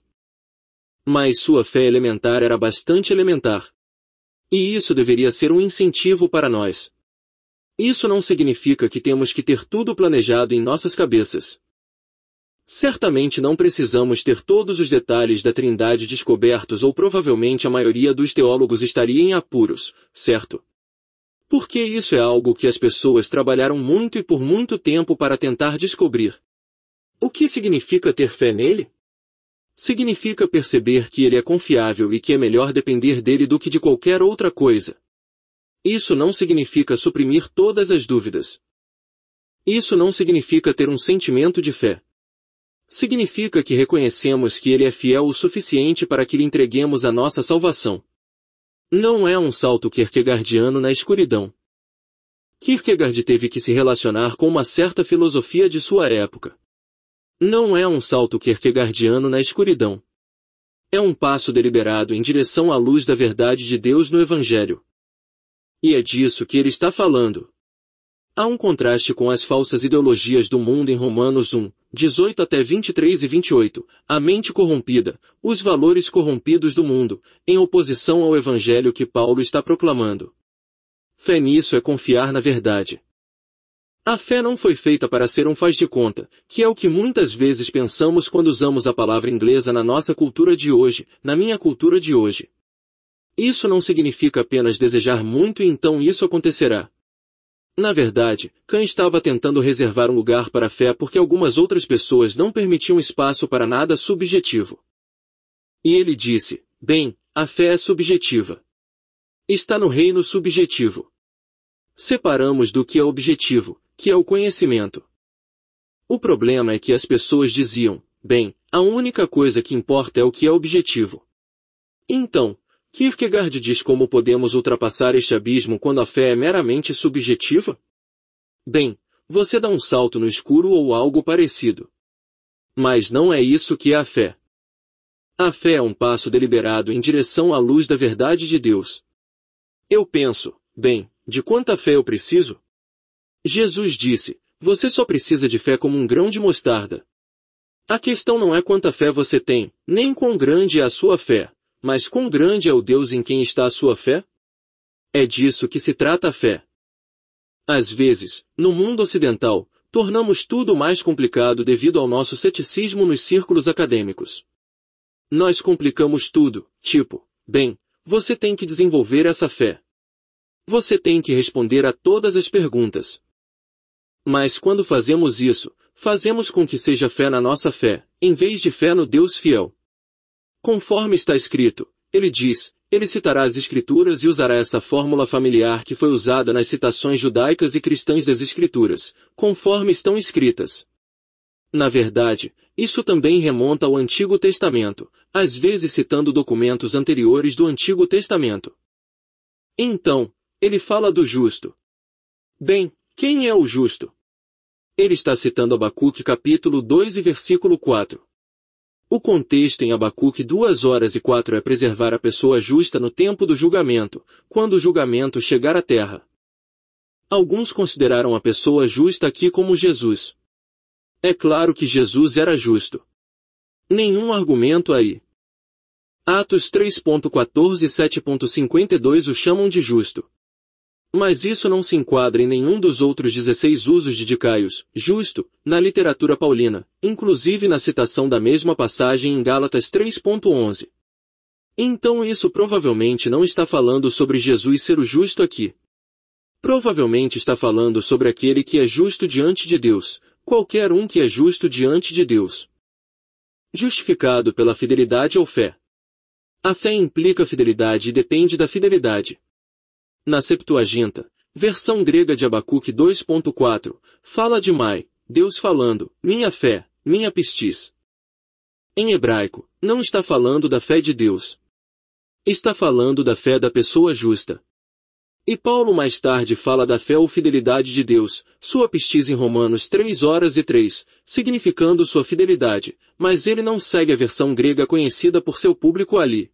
Mas sua fé elementar era bastante elementar. E isso deveria ser um incentivo para nós. Isso não significa que temos que ter tudo planejado em nossas cabeças. Certamente não precisamos ter todos os detalhes da Trindade descobertos ou provavelmente a maioria dos teólogos estaria em apuros, certo? Porque isso é algo que as pessoas trabalharam muito e por muito tempo para tentar descobrir. O que significa ter fé nele? Significa perceber que ele é confiável e que é melhor depender dele do que de qualquer outra coisa. Isso não significa suprimir todas as dúvidas. Isso não significa ter um sentimento de fé. Significa que reconhecemos que Ele é fiel o suficiente para que lhe entreguemos a nossa salvação. Não é um salto kierkegaardiano na escuridão. Kierkegaard teve que se relacionar com uma certa filosofia de sua época. Não é um salto kierkegaardiano na escuridão. É um passo deliberado em direção à luz da verdade de Deus no Evangelho. E é disso que ele está falando. Há um contraste com as falsas ideologias do mundo em Romanos um, dezoito até vinte e três e vinte e oito, a mente corrompida, os valores corrompidos do mundo, em oposição ao Evangelho que Paulo está proclamando. Fé nisso é confiar na verdade. A fé não foi feita para ser um faz de conta, que é o que muitas vezes pensamos quando usamos a palavra inglesa na nossa cultura de hoje, na minha cultura de hoje. Isso não significa apenas desejar muito e então isso acontecerá. Na verdade, Kant estava tentando reservar um lugar para a fé porque algumas outras pessoas não permitiam espaço para nada subjetivo. E ele disse, bem, a fé é subjetiva. Está no reino subjetivo. Separamos do que é objetivo, que é o conhecimento. O problema é que as pessoas diziam, bem, a única coisa que importa é o que é objetivo. Então, Kierkegaard diz como podemos ultrapassar este abismo quando a fé é meramente subjetiva? Bem, você dá um salto no escuro ou algo parecido. Mas não é isso que é a fé. A fé é um passo deliberado em direção à luz da verdade de Deus. Eu penso, bem, de quanta fé eu preciso? Jesus disse, você só precisa de fé como um grão de mostarda. A questão não é quanta fé você tem, nem quão grande é a sua fé, mas quão grande é o Deus em quem está a sua fé? É disso que se trata a fé. Às vezes, no mundo ocidental, tornamos tudo mais complicado devido ao nosso ceticismo nos círculos acadêmicos. Nós complicamos tudo, tipo, bem, você tem que desenvolver essa fé. Você tem que responder a todas as perguntas. Mas quando fazemos isso, fazemos com que seja fé na nossa fé, em vez de fé no Deus fiel. Conforme está escrito, ele diz, ele citará as Escrituras e usará essa fórmula familiar que foi usada nas citações judaicas e cristãs das Escrituras, conforme estão escritas. Na verdade, isso também remonta ao Antigo Testamento, às vezes citando documentos anteriores do Antigo Testamento. Então, ele fala do justo. Bem, quem é o justo? Ele está citando Abacuque capítulo dois e versículo quatro. O contexto em Abacuque duas horas e quatro é preservar a pessoa justa no tempo do julgamento, quando o julgamento chegar à terra. Alguns consideraram a pessoa justa aqui como Jesus. É claro que Jesus era justo. Nenhum argumento aí. Atos três, quatorze e sete, cinquenta e dois o chamam de justo. Mas isso não se enquadra em nenhum dos outros dezesseis usos de dicaios, justo, na literatura paulina, inclusive na citação da mesma passagem em Gálatas três, onze. Então isso provavelmente não está falando sobre Jesus ser o justo aqui. Provavelmente está falando sobre aquele que é justo diante de Deus, qualquer um que é justo diante de Deus. Justificado pela fidelidade ou fé. A fé implica fidelidade e depende da fidelidade. Na Septuaginta, versão grega de Abacuque dois, quatro, fala de Mai, Deus falando, minha fé, minha pistis. Em hebraico, não está falando da fé de Deus. Está falando da fé da pessoa justa. E Paulo mais tarde fala da fé ou fidelidade de Deus, sua pistis em Romanos três horas e três, significando sua fidelidade, mas ele não segue a versão grega conhecida por seu público ali.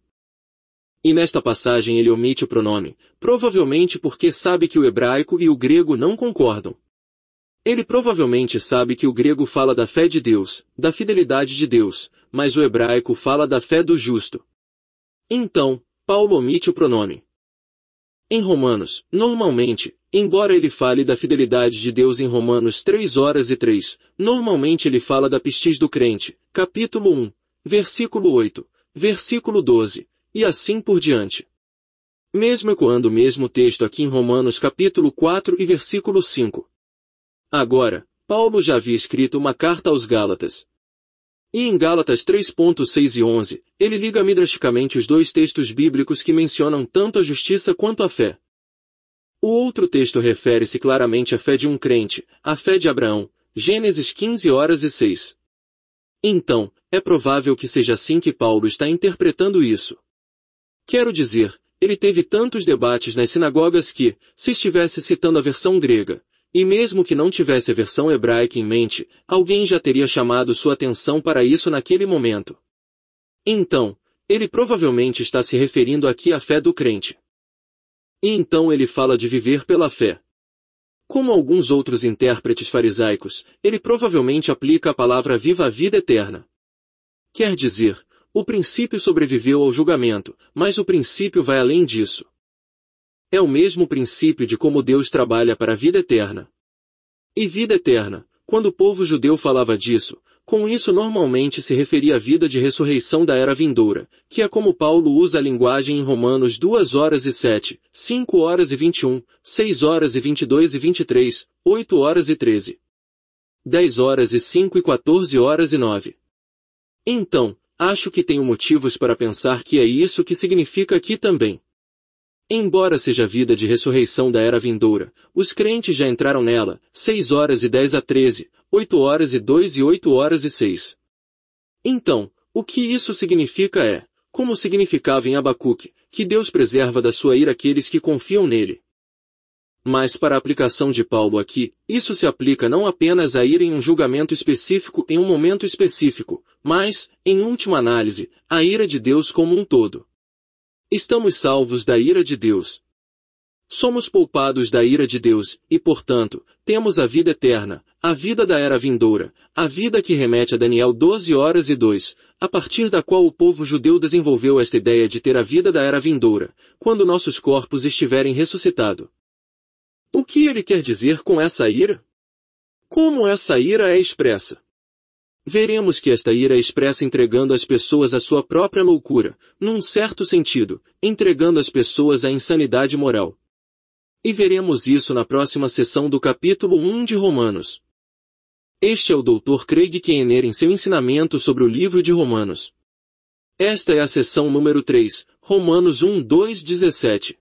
E nesta passagem ele omite o pronome, provavelmente porque sabe que o hebraico e o grego não concordam. Ele provavelmente sabe que o grego fala da fé de Deus, da fidelidade de Deus, mas o hebraico fala da fé do justo. Então, Paulo omite o pronome. Em Romanos, normalmente, embora ele fale da fidelidade de Deus em Romanos três horas e três, normalmente ele fala da pistis do crente, capítulo um, versículo oito, versículo doze, e assim por diante. Mesmo ecoando o mesmo texto aqui em Romanos capítulo quatro e versículo cinco. Agora, Paulo já havia escrito uma carta aos Gálatas. E em Gálatas três, seis e onze, ele liga midrasticamente os dois textos bíblicos que mencionam tanto a justiça quanto a fé. O outro texto refere-se claramente à fé de um crente, a fé de Abraão, Gênesis quinze horas e seis. Então, é provável que seja assim que Paulo está interpretando isso. Quero dizer, ele teve tantos debates nas sinagogas que, se estivesse citando a versão grega, e mesmo que não tivesse a versão hebraica em mente, alguém já teria chamado sua atenção para isso naquele momento. Então, ele provavelmente está se referindo aqui à fé do crente. E então ele fala de viver pela fé. Como alguns outros intérpretes farisaicos, ele provavelmente aplica a palavra viva à vida eterna. Quer dizer, o princípio sobreviveu ao julgamento, mas o princípio vai além disso. É o mesmo princípio de como Deus trabalha para a vida eterna. E vida eterna, quando o povo judeu falava disso, com isso normalmente se referia à vida de ressurreição da era vindoura, que é como Paulo usa a linguagem em Romanos duas horas e sete, cinco horas e vinte e um, seis horas e vinte e dois e vinte e três, oito horas e treze, dez horas e cinco e quatorze horas e nove. Então, acho que tenho motivos para pensar que é isso que significa aqui também. Embora seja a vida de ressurreição da era vindoura, os crentes já entraram nela, seis horas e dez a treze, oito horas e dois e oito horas e seis. Então, o que isso significa é, como significava em Abacuque, que Deus preserva da sua ira aqueles que confiam nele. Mas para a aplicação de Paulo aqui, isso se aplica não apenas à ira em um julgamento específico em um momento específico, mas, em última análise, à ira de Deus como um todo. Estamos salvos da ira de Deus. Somos poupados da ira de Deus, e portanto, temos a vida eterna, a vida da era vindoura, a vida que remete a Daniel doze horas e dois, a partir da qual o povo judeu desenvolveu esta ideia de ter a vida da era vindoura, quando nossos corpos estiverem ressuscitados. O que ele quer dizer com essa ira? Como essa ira é expressa? Veremos que esta ira é expressa entregando as pessoas à sua própria loucura, num certo sentido, entregando as pessoas à insanidade moral. E veremos isso na próxima sessão do capítulo um de Romanos. Este é o doutor Craig Keener em seu ensinamento sobre o livro de Romanos. Esta é a sessão número três, Romanos um, dois, dezessete.